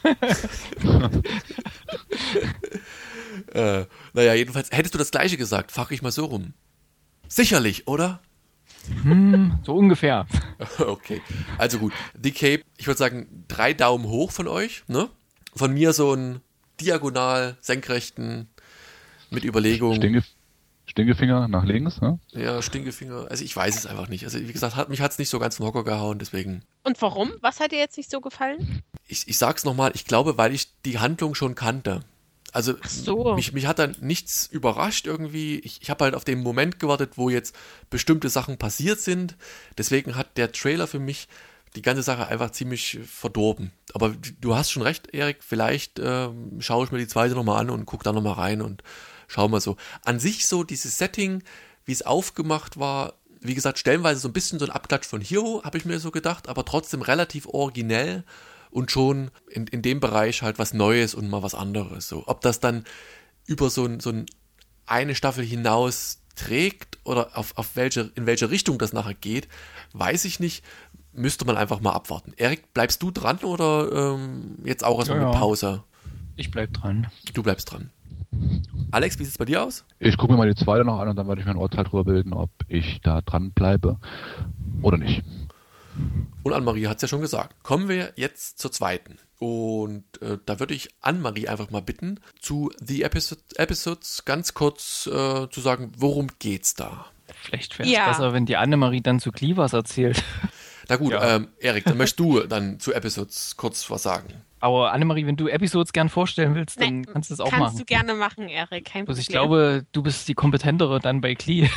Äh, naja, jedenfalls, hättest du das Gleiche gesagt, frag ich mal so rum. Sicherlich, oder? So ungefähr. Okay, also gut. The Cape, ich würde sagen, drei Daumen hoch von euch, ne? Von mir so einen diagonal senkrechten mit Überlegung. Stinke, Stinkefinger nach links, ne? Ja, Stinkefinger. Also ich weiß es einfach nicht. Also wie gesagt, hat, mich hat es nicht so ganz vom Hocker gehauen, deswegen. Und warum? Was hat dir jetzt nicht so gefallen? Ich, ich sag's nochmal, ich glaube, weil ich die Handlung schon kannte. Also Ach so. mich, mich hat dann nichts überrascht irgendwie. Ich, ich habe halt auf den Moment gewartet, wo jetzt bestimmte Sachen passiert sind. Deswegen hat der Trailer für mich die ganze Sache einfach ziemlich verdorben. Aber du hast schon recht, Erik, vielleicht ähm, schaue ich mir die zweite nochmal an und gucke da nochmal rein und schau mal so. An sich so dieses Setting, wie es aufgemacht war, wie gesagt, stellenweise so ein bisschen so ein Abklatsch von Hero, habe ich mir so gedacht, aber trotzdem relativ originell und schon in, in dem Bereich halt was Neues und mal was anderes. So, ob das dann über so, ein, so ein eine Staffel hinaus trägt oder auf, auf welche, in welche Richtung das nachher geht, weiß ich nicht. Müsste man einfach mal abwarten. Erik, bleibst du dran oder ähm, jetzt auch erstmal Ja, mit ja. Pause? Ich bleib dran. Du bleibst dran. Alex, wie sieht es bei dir aus? Ich gucke mir mal die zweite noch an und dann werde ich mir ein Urteil drüber bilden, ob ich da dran bleibe oder nicht. Und Annemarie hat es ja schon gesagt. Kommen wir jetzt zur zweiten. Und äh, da würde ich Annemarie einfach mal bitten, zu The Episode, Episodes ganz kurz äh, zu sagen, worum geht's da? Vielleicht wäre es Ja. besser, wenn die Annemarie dann zu Clivas erzählt. Na gut, Ja. ähm, Erik, dann möchtest du dann zu Episodes kurz was sagen. Aber Annemarie, wenn du Episodes gern vorstellen willst, dann Nee, kannst du das auch Kannst machen. du gerne machen, Erik, kein Also Problem. ich glaube, du bist die kompetentere dann bei Klee.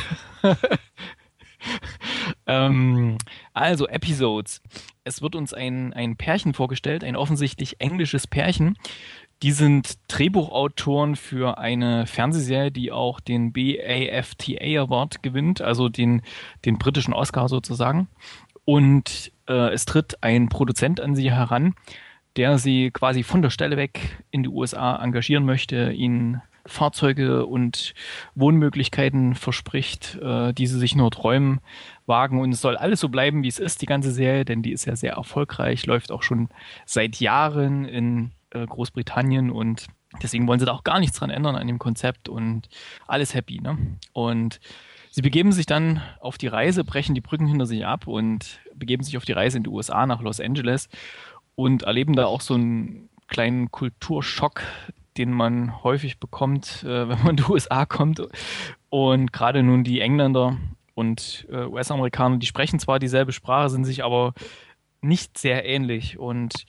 ähm, also Episodes. Es wird uns ein, ein Pärchen vorgestellt, ein offensichtlich englisches Pärchen. Die sind Drehbuchautoren für eine Fernsehserie, die auch den B A F T A Award gewinnt, also den, den britischen Oscar sozusagen. Und äh, es tritt ein Produzent an sie heran, der sie quasi von der Stelle weg in die U S A engagieren möchte, ihnen Fahrzeuge und Wohnmöglichkeiten verspricht, äh, die sie sich nur träumen, wagen. Und es soll alles so bleiben, wie es ist, die ganze Serie, denn die ist ja sehr erfolgreich, läuft auch schon seit Jahren in äh, Großbritannien und deswegen wollen sie da auch gar nichts dran ändern an dem Konzept und alles happy, ne? Und sie begeben sich dann auf die Reise, brechen die Brücken hinter sich ab und begeben sich auf die Reise in die U S A nach Los Angeles und erleben da auch so einen kleinen Kulturschock, den man häufig bekommt, äh, wenn man in die U S A kommt. Und gerade nun die Engländer und äh, U S-Amerikaner, die sprechen zwar dieselbe Sprache, sind sich aber nicht sehr ähnlich. Und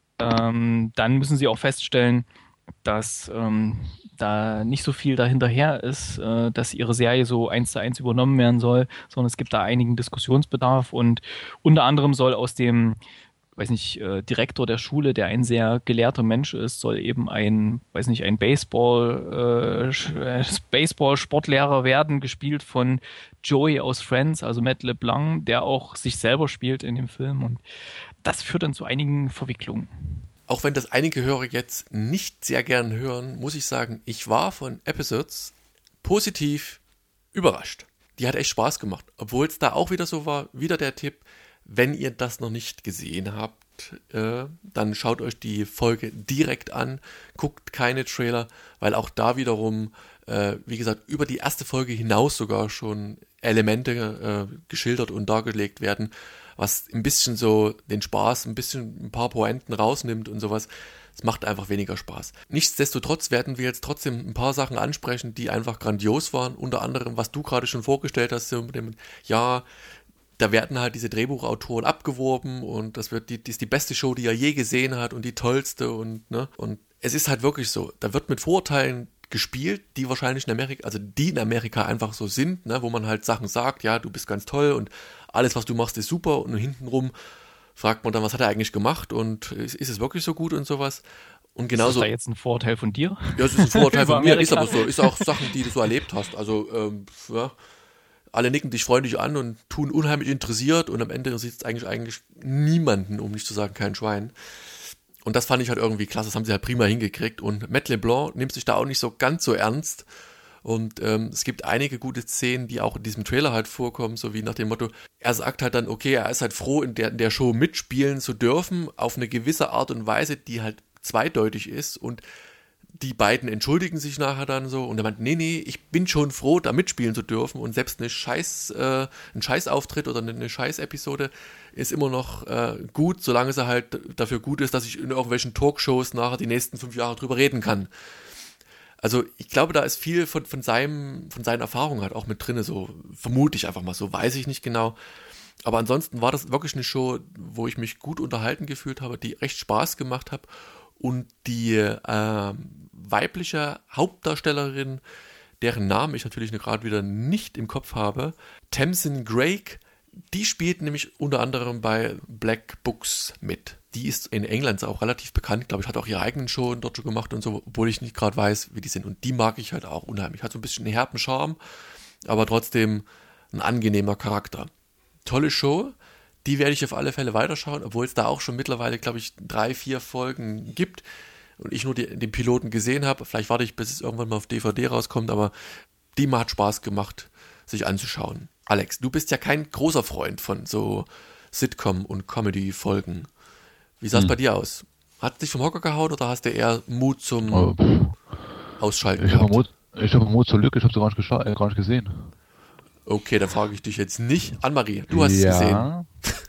ähm, dann müssen sie auch feststellen, dass ähm, da nicht so viel dahinterher ist, äh, dass ihre Serie so eins zu eins übernommen werden soll, sondern es gibt da einigen Diskussionsbedarf und unter anderem soll aus dem weiß nicht, äh, Direktor der Schule, der ein sehr gelehrter Mensch ist, soll eben ein, weiß nicht, ein Baseball, äh, Baseball-Sportlehrer werden, gespielt von Joey aus Friends, also Matt LeBlanc, der auch sich selber spielt in dem Film und das führt dann zu einigen Verwicklungen. Auch wenn das einige Hörer jetzt nicht sehr gern hören, muss ich sagen, ich war von Episodes positiv überrascht. Die hat echt Spaß gemacht, obwohl es da auch wieder so war, wieder der Tipp, wenn ihr das noch nicht gesehen habt, äh, dann schaut euch die Folge direkt an, guckt keine Trailer, weil auch da wiederum, äh, wie gesagt, über die erste Folge hinaus sogar schon Elemente äh, geschildert und dargelegt werden, was ein bisschen so den Spaß, ein bisschen ein paar Pointen rausnimmt und sowas. Es macht einfach weniger Spaß. Nichtsdestotrotz werden wir jetzt trotzdem ein paar Sachen ansprechen, die einfach grandios waren. Unter anderem, was du gerade schon vorgestellt hast, so mit dem, ja, da werden halt diese Drehbuchautoren abgeworben und das wird die, die ist die beste Show, die er je gesehen hat und die tollste und, ne, und es ist halt wirklich so, da wird mit Vorurteilen gespielt, die wahrscheinlich in Amerika, also die in Amerika einfach so sind, ne, wo man halt Sachen sagt, ja, du bist ganz toll und alles, was du machst, ist super und hintenrum fragt man dann, was hat er eigentlich gemacht und ist, ist es wirklich so gut und sowas. Und genauso, ist das da jetzt ein Vorurteil von dir? Ja, es ist ein Vorurteil von mir, ist Amerika. aber so, ist auch Sachen, die du so erlebt hast, also, ähm, ja. Alle nicken dich freundlich an und tun unheimlich interessiert und am Ende sieht es eigentlich eigentlich niemanden, um nicht zu sagen kein Schwein. Und das fand ich halt irgendwie klasse, das haben sie halt prima hingekriegt und Matt LeBlanc nimmt sich da auch nicht so ganz so ernst und ähm, es gibt einige gute Szenen, die auch in diesem Trailer halt vorkommen, so wie nach dem Motto, er sagt halt dann, okay, er ist halt froh, in der, in der Show mitspielen zu dürfen, auf eine gewisse Art und Weise, die halt zweideutig ist und die beiden entschuldigen sich nachher dann so und er meint, nee, nee, ich bin schon froh, da mitspielen zu dürfen und selbst eine Scheiß, äh, ein Scheißauftritt oder eine Scheißepisode ist immer noch äh, gut, solange sie halt dafür gut ist, dass ich in irgendwelchen Talkshows nachher die nächsten fünf Jahre drüber reden kann. Also ich glaube, da ist viel von, von, seinem, von seinen Erfahrungen halt auch mit drin, so vermute ich einfach mal, so weiß ich nicht genau. Aber ansonsten war das wirklich eine Show, wo ich mich gut unterhalten gefühlt habe, die recht Spaß gemacht hat. Und die äh, weibliche Hauptdarstellerin, deren Namen ich natürlich gerade wieder nicht im Kopf habe, Tamsin Greig, die spielt nämlich unter anderem bei Black Books mit. Die ist in England auch relativ bekannt, glaube ich, hat auch ihre eigenen Shows dort schon gemacht und so, obwohl ich nicht gerade weiß, wie die sind. Und die mag ich halt auch unheimlich. Hat so ein bisschen einen herben Charme, aber trotzdem ein angenehmer Charakter. Tolle Show. Die werde ich auf alle Fälle weiterschauen, obwohl es da auch schon mittlerweile, glaube ich, drei, vier Folgen gibt und ich nur die, den Piloten gesehen habe. Vielleicht warte ich, bis es irgendwann mal auf D V D rauskommt, aber die mal hat Spaß gemacht, sich anzuschauen. Alex, du bist ja kein großer Freund von so Sitcom- und Comedy-Folgen. Wie sah es hm. bei dir aus? Hat es dich vom Hocker gehauen oder hast du eher Mut zum oh, Ausschalten ich gehabt? Habe Mut, ich habe Mut zur Lücke, ich habe es gar, gescha- äh, gar nicht gesehen. Okay, dann frage ich dich jetzt nicht. Anne-Marie, du hast ja. es gesehen.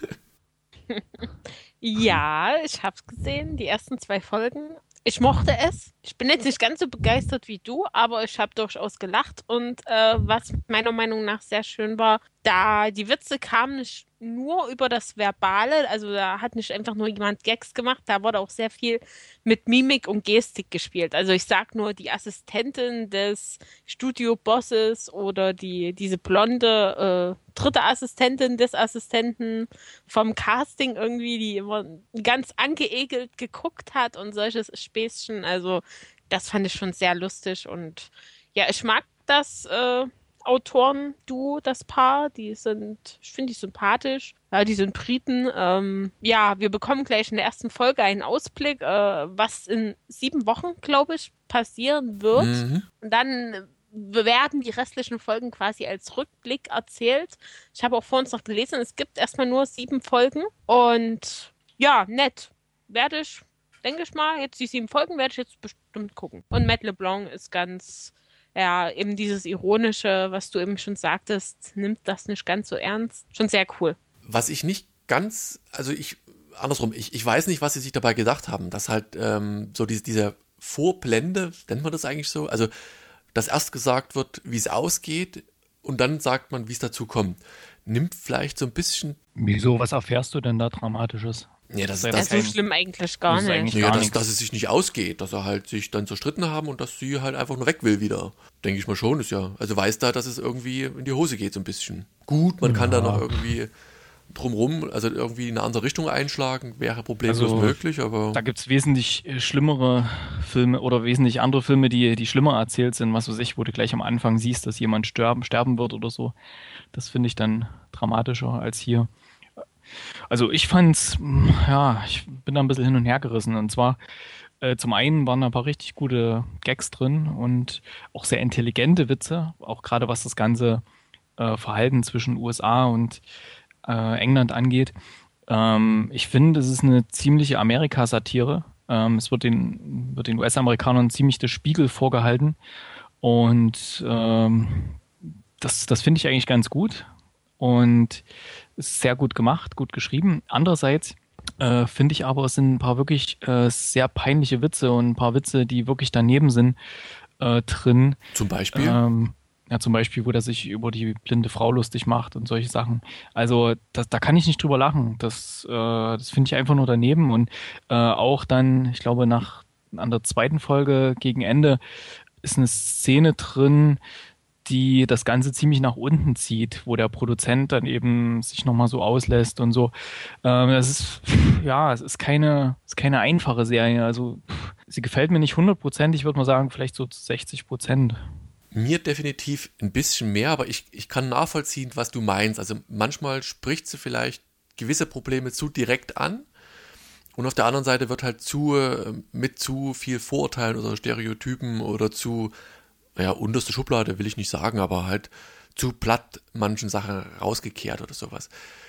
Ja, ich hab's gesehen, die ersten zwei Folgen. Ich mochte es. Ich bin jetzt nicht ganz so begeistert wie du, aber ich habe durchaus gelacht. Und äh, was meiner Meinung nach sehr schön war, da die Witze kamen nicht nur über das Verbale, also da hat nicht einfach nur jemand Gags gemacht, da wurde auch sehr viel mit Mimik und Gestik gespielt. Also ich sag nur die Assistentin des Studiobosses oder die diese blonde äh, dritte Assistentin des Assistenten vom Casting irgendwie, die immer ganz angeekelt geguckt hat und solches Späßchen. Also das fand ich schon sehr lustig und ja, ich mag das äh, Autoren-Duo, das Paar, die sind, ich finde die sympathisch. Ja, die sind Briten. Ähm, ja, wir bekommen gleich in der ersten Folge einen Ausblick, äh, was in sieben Wochen, glaube ich, passieren wird. Mhm. Und dann werden die restlichen Folgen quasi als Rückblick erzählt. Ich habe auch vor uns noch gelesen, es gibt erstmal nur sieben Folgen. Und ja, nett. Werde ich, denke ich mal, jetzt die sieben Folgen werde ich jetzt bestimmt gucken. Und Matt LeBlanc ist ganz... Ja, eben dieses Ironische, was du eben schon sagtest, nimmt das nicht ganz so ernst. Schon sehr cool. Was ich nicht ganz, also ich, andersrum, ich, ich weiß nicht, was sie sich dabei gedacht haben, dass halt ähm, so diese, diese Vorblende, nennt man das eigentlich so, also dass erst gesagt wird, wie es ausgeht und dann sagt man, wie es dazu kommt. Nimmt vielleicht so ein bisschen... Wieso, was erfährst du denn da Dramatisches? Ja, das, Ja, das, so schlimm eigentlich gar das ist nicht. eigentlich- ja, gar dass, nichts. dass es sich nicht ausgeht, dass er halt sich dann zerstritten haben und dass sie halt einfach nur weg will wieder. Denke ich mal schon, ist ja. Also weiß da, dass es irgendwie in die Hose geht so ein bisschen. Gut, man kann da noch irgendwie drumrum, also irgendwie in eine andere Richtung einschlagen, wäre problemlos Also, möglich, aber Da gibt es wesentlich äh, schlimmere Filme oder wesentlich andere Filme, die, die schlimmer erzählt sind, was weiß ich, wo du gleich am Anfang siehst, dass jemand sterben, sterben wird oder so. Das finde ich dann dramatischer als hier. Also ich fand's, mh, ja, ich bin da ein bisschen hin und her gerissen. Und zwar, äh, zum einen waren da ein paar richtig gute Gags drin und auch sehr intelligente Witze, auch gerade was das ganze äh, Verhalten zwischen U S A und äh, England angeht. Ähm, ich finde, es ist eine ziemliche Amerika-Satire. Ähm, es wird den, wird den U S-Amerikanern ziemlich der Spiegel vorgehalten. Und ähm, das, das finde ich eigentlich ganz gut. Und ist sehr gut gemacht, gut geschrieben. Andererseits äh, finde ich aber, es sind ein paar wirklich äh, sehr peinliche Witze und ein paar Witze, die wirklich daneben sind, äh, drin. zum Beispiel. Ähm, ja, zum Beispiel, wo der sich über die blinde Frau lustig macht und solche Sachen. Also das, da kann ich nicht drüber lachen. Das, äh, das finde ich einfach nur daneben. Und äh, auch dann, ich glaube, nach an der zweiten Folge gegen Ende ist eine Szene drin, die das Ganze ziemlich nach unten zieht, wo der Produzent dann eben sich nochmal so auslässt und so. Ähm, das ist, ja, es ist keine, es ist keine einfache Serie. Also pff, sie gefällt mir nicht hundert Prozent. Ich würde mal sagen, vielleicht so sechzig Prozent. Mir definitiv ein bisschen mehr, aber ich, ich kann nachvollziehen, was du meinst. Also manchmal spricht sie vielleicht gewisse Probleme zu direkt an und auf der anderen Seite wird halt zu, äh, mit zu viel Vorurteilen oder Stereotypen oder zu, naja, unterste Schublade will ich nicht sagen, aber halt zu platt manchen Sachen rausgekehrt oder sowas.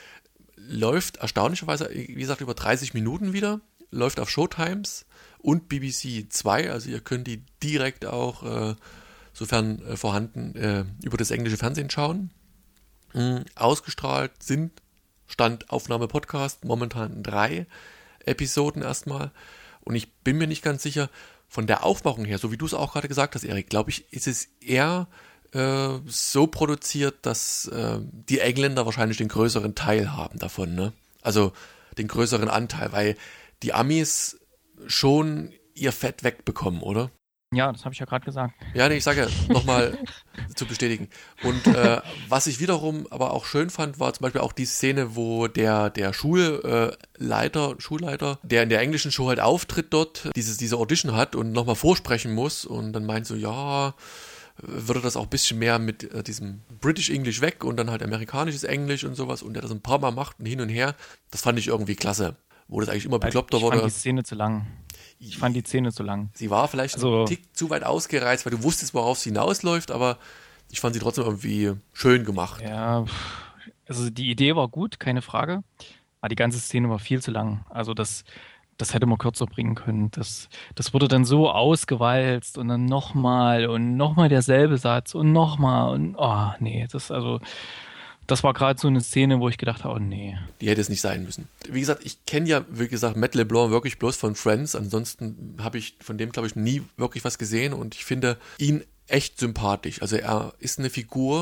Läuft erstaunlicherweise, wie gesagt, über dreißig Minuten wieder, läuft auf Showtimes und B B C zwei, also ihr könnt die direkt auch, äh, sofern äh, vorhanden, äh, über das englische Fernsehen schauen. Mhm. Ausgestrahlt sind, Stand Aufnahme Podcast, momentan drei Episoden erstmal und ich bin mir nicht ganz sicher, von der Aufmachung her, so wie du es auch gerade gesagt hast, Erik, glaube ich, ist es eher äh, so produziert, dass äh, die Engländer wahrscheinlich den größeren Teil haben davon, ne? Also den größeren Anteil, weil die Amis schon ihr Fett wegbekommen, oder? Ja, das habe ich ja gerade gesagt. Ja, nee, ich sage ja, nochmal zu bestätigen. Und äh, was ich wiederum aber auch schön fand, war zum Beispiel auch die Szene, wo der, der Schulleiter, Schulleiter, der in der englischen Show halt auftritt dort, dieses, diese Audition hat und nochmal vorsprechen muss und dann meint so, ja, würde das auch ein bisschen mehr mit äh, diesem British English weg und dann halt amerikanisches Englisch und sowas und der das ein paar Mal macht und hin und her. Das fand ich irgendwie klasse. Wo das eigentlich immer bekloppter ich wurde. fand die Szene zu lang. Ich fand die Szene zu lang. Sie war vielleicht Also, ein Tick zu weit ausgereizt, weil du wusstest, worauf sie hinausläuft, aber ich fand sie trotzdem irgendwie schön gemacht. Ja, also die Idee war gut, keine Frage. Aber die ganze Szene war viel zu lang. Also das, das hätte man kürzer bringen können. Das, das wurde dann so ausgewalzt und dann nochmal und nochmal derselbe Satz und nochmal und oh nee, das also das war gerade so eine Szene, wo ich gedacht habe, oh nee. Die hätte es nicht sein müssen. Wie gesagt, ich kenne ja, wie gesagt, Matt LeBlanc wirklich bloß von Friends. Ansonsten habe ich von dem, glaube ich, nie wirklich was gesehen und ich finde ihn echt sympathisch. Also er ist eine Figur,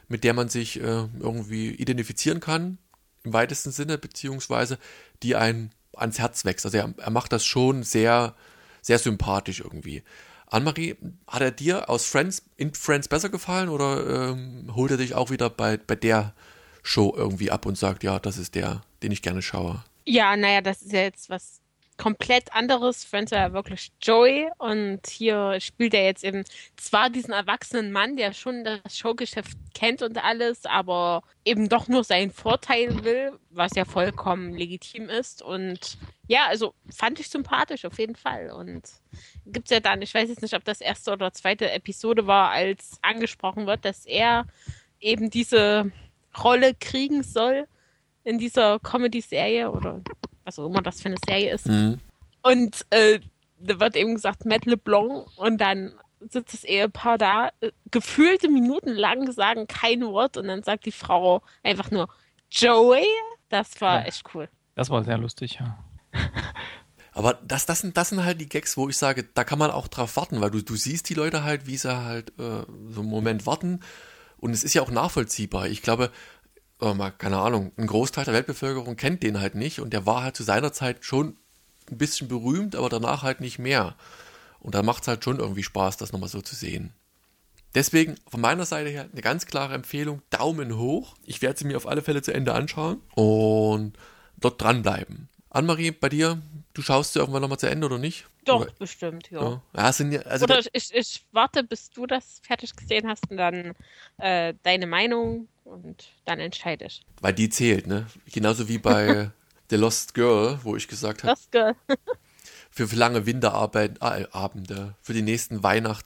mit der man sich äh, irgendwie identifizieren kann, im weitesten Sinne, beziehungsweise die einen ans Herz wächst. Also er, er macht das schon sehr, sehr sympathisch irgendwie. Annemarie, hat er dir aus Friends, in Friends besser gefallen oder ähm, holt er dich auch wieder bei, bei der Show irgendwie ab und sagt, ja, das ist der, den ich gerne schaue? Ja, naja, das ist ja jetzt was komplett anderes. Friends war ja wirklich Joey und hier spielt er jetzt eben zwar diesen erwachsenen Mann, der schon das Showgeschäft kennt und alles, aber eben doch nur seinen Vorteil will, was ja vollkommen legitim ist. Und ja, also fand ich sympathisch auf jeden Fall. Und gibt's ja dann, ich weiß jetzt nicht, ob das erste oder zweite Episode war, als angesprochen wird, dass er eben diese Rolle kriegen soll in dieser Comedy-Serie oder was auch immer das für eine Serie ist. Mhm. Und äh, da wird eben gesagt, Matt LeBlanc und dann sitzt das Ehepaar da, äh, gefühlte Minuten lang sagen kein Wort und dann sagt die Frau einfach nur Joey. Das war Ja. echt cool. Das war sehr lustig, ja. Aber das, das, sind, das sind halt die Gags, wo ich sage, da kann man auch drauf warten, weil du, du siehst die Leute halt, wie sie halt äh, so einen Moment warten und es ist ja auch nachvollziehbar. Ich glaube, oh, mal, keine Ahnung, ein Großteil der Weltbevölkerung kennt den halt nicht und der war halt zu seiner Zeit schon ein bisschen berühmt, aber danach halt nicht mehr. Und da macht es halt schon irgendwie Spaß, das nochmal so zu sehen. Deswegen von meiner Seite her eine ganz klare Empfehlung, Daumen hoch. Ich werde sie mir auf alle Fälle zu Ende anschauen und dort dranbleiben. Annemarie, bei dir, du schaust sie irgendwann nochmal zu Ende oder nicht? Doch, Oder, bestimmt, ja. ja. Ja, sind ja also Oder ich, ich warte, bis du das fertig gesehen hast und dann äh, deine Meinung und dann entscheide ich. weil die zählt, ne? Genauso wie bei The Lost Girl, wo ich gesagt habe, Das ge- für, für lange Winterabende, für die nächsten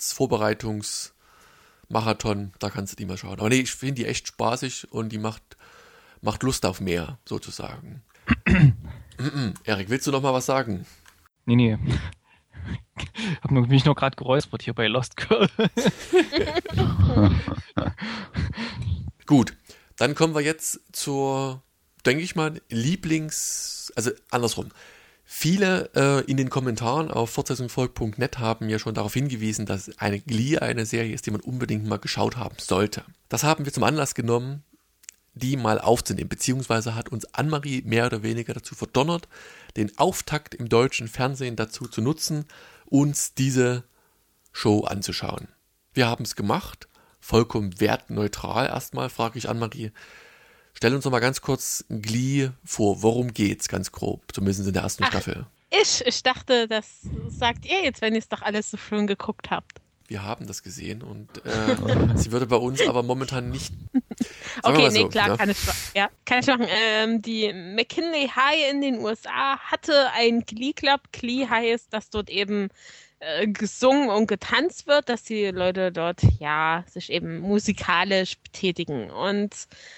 Weihnachtsvorbereitungsmarathon, da kannst du die mal schauen. Aber nee, ich finde die echt spaßig und die macht, macht Lust auf mehr, sozusagen. Erik, willst du noch mal was sagen? Nee, nee. Hab nur- mich nur gerade geräuspert hier bei Lost Girl. Gut, dann kommen wir jetzt zur, denke ich mal, Lieblings-, also andersrum. Viele äh, in den Kommentaren auf fortsetzungsvolk punkt net haben ja schon darauf hingewiesen, dass eine Glee eine Serie ist, die man unbedingt mal geschaut haben sollte. Das haben wir zum Anlass genommen, die mal aufzunehmen, beziehungsweise hat uns Annemarie mehr oder weniger dazu verdonnert, den Auftakt im deutschen Fernsehen dazu zu nutzen, uns diese Show anzuschauen. Wir haben es gemacht, vollkommen wertneutral erstmal, frage ich Annemarie. Stell uns doch mal ganz kurz Glee vor. Worum geht's ganz grob, zumindest in der ersten Ach. Staffel? Ich, ich dachte, das sagt ihr jetzt, wenn ihr es doch alles so schön geguckt habt. Wir haben das gesehen und äh, sie würde bei uns aber momentan nicht. Sagen wir Okay, mal nee, so, klar, ne? kann ich, ma- ja, kann ich machen. Ähm, die McKinley High in den U S A hatte einen Glee Club. Glee heißt, dass dort eben äh, gesungen und getanzt wird, dass die Leute dort, ja, sich eben musikalisch betätigen. Und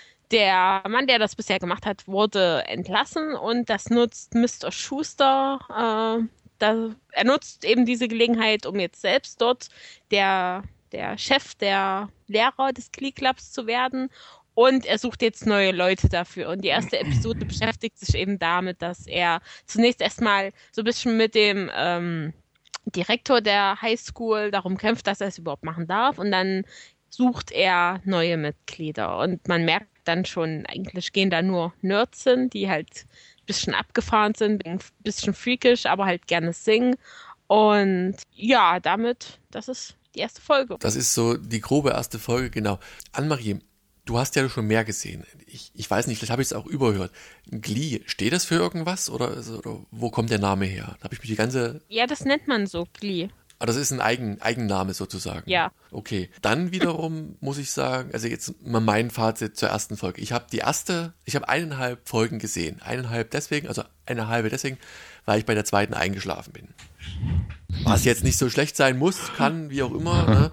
der Mann, der das bisher gemacht hat, wurde entlassen und das nutzt Mister Schuster. Äh, da, er nutzt eben diese Gelegenheit, um jetzt selbst dort der, der Chef der Lehrer des Glee Clubs zu werden. Und er sucht jetzt neue Leute dafür. Und die erste Episode beschäftigt sich eben damit, dass er zunächst erstmal so ein bisschen mit dem ähm, Direktor der Highschool darum kämpft, dass er es überhaupt machen darf. Und dann sucht er neue Mitglieder. Und man merkt dann schon, eigentlich gehen da nur Nerds hin, die halt ein bisschen abgefahren sind, ein bisschen freakish, aber halt gerne singen. Und ja, damit, das ist die erste Folge. Das ist so die grobe erste Folge, genau. Annemarie, du hast ja schon mehr gesehen. Ich, ich weiß nicht, vielleicht habe ich es auch überhört. Glee, steht das für irgendwas oder, oder wo kommt der Name her? Da habe ich mich die ganze. Ja, das nennt man so, Glee. Ah, das ist ein Eigen, Eigenname sozusagen. Ja. Okay. Dann wiederum muss ich sagen, also jetzt mal mein Fazit zur ersten Folge. Ich habe die erste, ich habe eineinhalb Folgen gesehen. Eineinhalb deswegen, also eine halbe deswegen, weil ich bei der zweiten eingeschlafen bin. Was jetzt nicht so schlecht sein muss, kann, wie auch immer. Ne?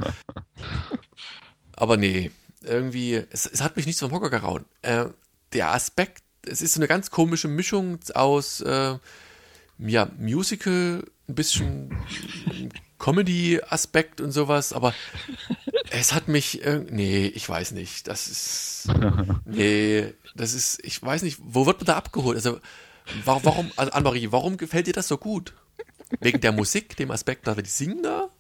Aber nee, irgendwie, es, es hat mich nicht so vom Hocker gehauen. Äh, der Aspekt, es ist so eine ganz komische Mischung aus äh, ja, Musical, ein bisschen Comedy-Aspekt und sowas, aber es hat mich, äh, nee, ich weiß nicht, das ist, nee, das ist, ich weiß nicht, wo wird man da abgeholt? Also, wa- warum, also Annemarie, warum gefällt dir das so gut? Wegen der Musik, dem Aspekt, dass wir die singen da?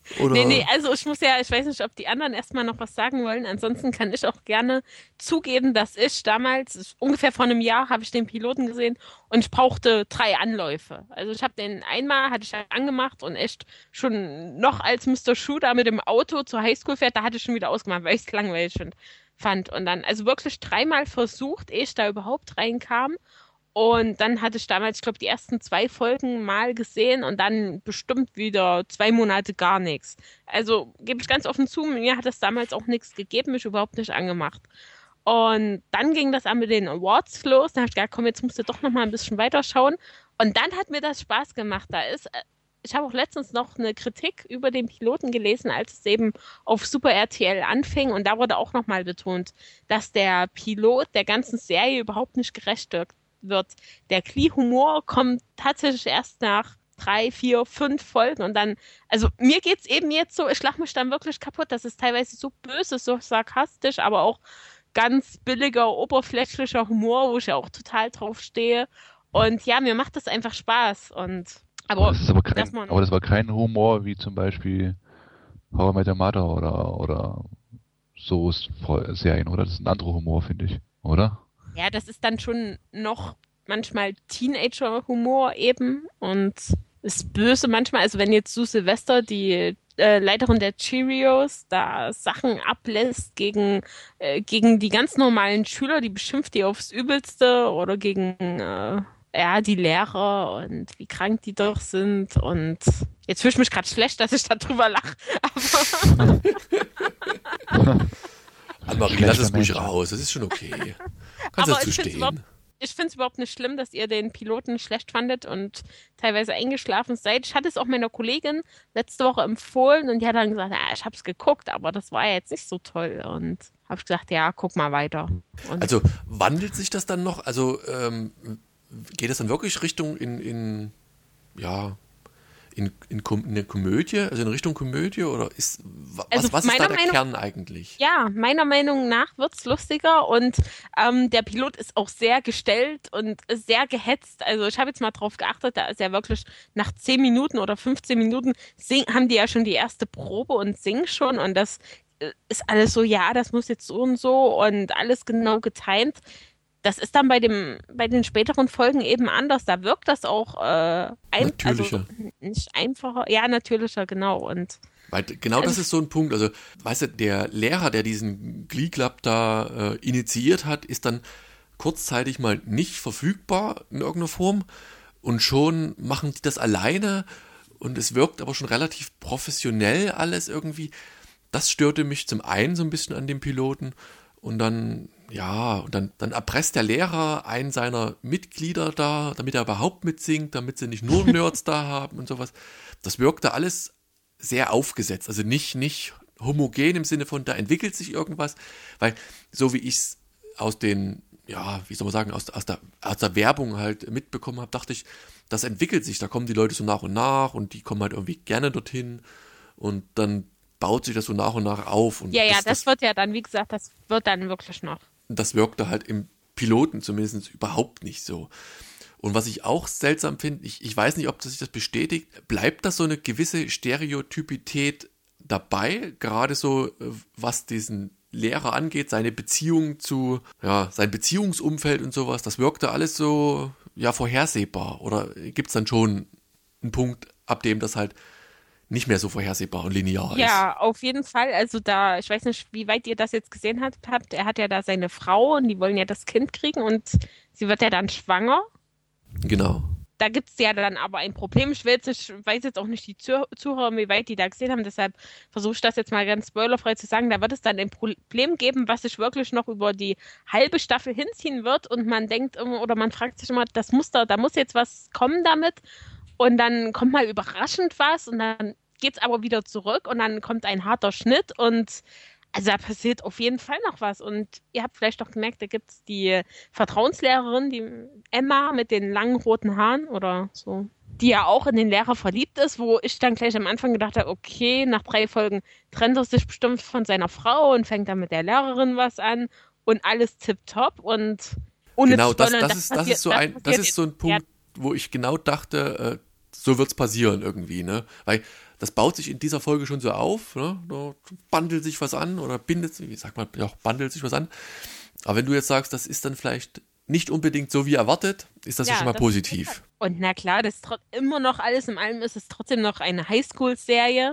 Oder? Nee, nee, also ich muss ja, ich weiß nicht, ob die anderen erstmal noch was sagen wollen. Ansonsten kann ich auch gerne zugeben, dass ich damals, ungefähr vor einem Jahr, habe ich den Piloten gesehen und ich brauchte drei Anläufe. Also ich habe den einmal, hatte ich halt angemacht und echt schon noch als Mister Shooter mit dem Auto zur Highschool fährt, da hatte ich schon wieder ausgemacht, weil ich es langweilig fand. Und dann, also wirklich dreimal versucht, ehe ich da überhaupt reinkam. Und dann hatte ich damals, ich glaube, die ersten zwei Folgen mal gesehen und dann bestimmt wieder zwei Monate gar nichts. Also gebe ich ganz offen zu, mir hat das damals auch nichts gegeben, mich überhaupt nicht angemacht. Und dann ging das an mit den Awards los. Dann habe ich gedacht, komm, jetzt musst du doch noch mal ein bisschen weiterschauen. Und dann hat mir das Spaß gemacht. Da ist, ich habe auch letztens noch eine Kritik über den Piloten gelesen, als es eben auf Super R T L anfing. Und da wurde auch noch mal betont, dass der Pilot der ganzen Serie überhaupt nicht gerecht wird. wird. Der Klee-Humor kommt tatsächlich erst nach drei, vier, fünf Folgen und dann, also mir geht's eben jetzt so, ich lache mich dann wirklich kaputt, das ist teilweise so böse, so sarkastisch, aber auch ganz billiger, oberflächlicher Humor, wo ich ja auch total drauf stehe und ja, mir macht das einfach Spaß und aber, aber, das, ist aber, kein, dass man, aber das war kein Humor wie zum Beispiel How I Met Your Mother oder, oder so Serien, oder? Das ist ein anderer Humor, finde ich, oder? Ja, das ist dann schon noch manchmal Teenager-Humor eben und ist böse manchmal. Also wenn jetzt Sue Sylvester, die äh, Leiterin der Cheerios, da Sachen ablässt gegen, äh, gegen die ganz normalen Schüler, die beschimpft die aufs Übelste oder gegen äh, ja, die Lehrer und wie krank die doch sind. Und jetzt fühle ich mich gerade schlecht, dass ich da drüber lache. Aber Anne-Marie, lass es ruhig raus, das ist schon okay. Kannst dazu stehen. Ich finde es überhaupt nicht schlimm, dass ihr den Piloten schlecht fandet und teilweise eingeschlafen seid. Ich hatte es auch meiner Kollegin letzte Woche empfohlen und die hat dann gesagt, ja, ich habe es geguckt, aber das war ja jetzt nicht so toll. Und habe ich gesagt, ja, guck mal weiter. Und also wandelt sich das dann noch? Also ähm, geht es dann wirklich Richtung in, in ja, in, in, in eine Komödie, also in Richtung Komödie oder ist was, also was ist da der Meinung, Kern eigentlich? Ja, meiner Meinung nach wird's lustiger und ähm, der Pilot ist auch sehr gestellt und sehr gehetzt. Also ich habe jetzt mal drauf geachtet, da ist ja wirklich nach zehn Minuten oder fünfzehn Minuten sing, haben die ja schon die erste Probe und singen schon und das ist alles so, ja, das muss jetzt so und so und alles genau getimt. Das ist dann bei dem bei den späteren Folgen eben anders. Da wirkt das auch äh, ein, natürlicher. Also nicht einfacher, ja, natürlicher, genau. Und Weil genau das ist so ein Punkt. Also, weißt du, der Lehrer, der diesen Glee Club da äh, initiiert hat, ist dann kurzzeitig mal nicht verfügbar in irgendeiner Form und schon machen die das alleine und es wirkt aber schon relativ professionell alles irgendwie. Das störte mich zum einen so ein bisschen an dem Piloten und dann ja, und dann, dann erpresst der Lehrer einen seiner Mitglieder da, damit er überhaupt mitsingt, damit sie nicht nur Nerds da haben und sowas. Das wirkte alles sehr aufgesetzt, also nicht, nicht homogen im Sinne von, da entwickelt sich irgendwas, weil so wie ich es aus den, ja, wie soll man sagen, aus, aus, der, aus der Werbung halt mitbekommen habe, dachte ich, das entwickelt sich, da kommen die Leute so nach und nach und die kommen halt irgendwie gerne dorthin und dann baut sich das so nach und nach auf. Und ja, ja, das, das, das wird ja dann, wie gesagt, das wird dann wirklich noch. Das wirkte halt im Piloten zumindest überhaupt nicht so. Und was ich auch seltsam finde, ich, ich weiß nicht, ob das sich das bestätigt, bleibt da so eine gewisse Stereotypität dabei, gerade so, was diesen Lehrer angeht, seine Beziehung zu, ja, sein Beziehungsumfeld und sowas, das wirkte alles so, ja, vorhersehbar. Oder gibt es dann schon einen Punkt, ab dem das halt nicht mehr so vorhersehbar und linear ist? Ja, auf jeden Fall. Also da, ich weiß nicht, wie weit ihr das jetzt gesehen habt, habt. Er hat ja da seine Frau und die wollen ja das Kind kriegen und sie wird ja dann schwanger. Genau. Da gibt es ja dann aber ein Problem. Ich, will jetzt, ich weiß jetzt auch nicht die Zuh- Zuhörer, wie weit die da gesehen haben, deshalb versuche ich das jetzt mal ganz spoilerfrei zu sagen. Da wird es dann ein Problem geben, was sich wirklich noch über die halbe Staffel hinziehen wird und man denkt immer, oder man fragt sich immer, das muss da, da muss jetzt was kommen damit. Und dann kommt mal überraschend was und dann geht's aber wieder zurück und dann kommt ein harter Schnitt und also da passiert auf jeden Fall noch was. Und ihr habt vielleicht auch gemerkt, da gibt's die Vertrauenslehrerin, die Emma mit den langen roten Haaren oder so, die ja auch in den Lehrer verliebt ist, wo ich dann gleich am Anfang gedacht habe, okay, nach drei Folgen trennt er sich bestimmt von seiner Frau und fängt dann mit der Lehrerin was an und alles tipptopp und ohne genau, zu das, spoilern, das, ist, das passiert, ist so ein, das ist so ein Punkt, ja, wo ich genau dachte, äh, so wird's passieren irgendwie, ne? Weil das baut sich in dieser Folge schon so auf, ne? Da bandelt sich was an oder bindet sich, wie sagt man, ja, bandelt sich was an. Aber wenn du jetzt sagst, das ist dann vielleicht nicht unbedingt so wie erwartet, ist das ja, ja schon mal positiv. Und na klar, das ist immer noch alles in allem ist es trotzdem noch eine Highschool-Serie.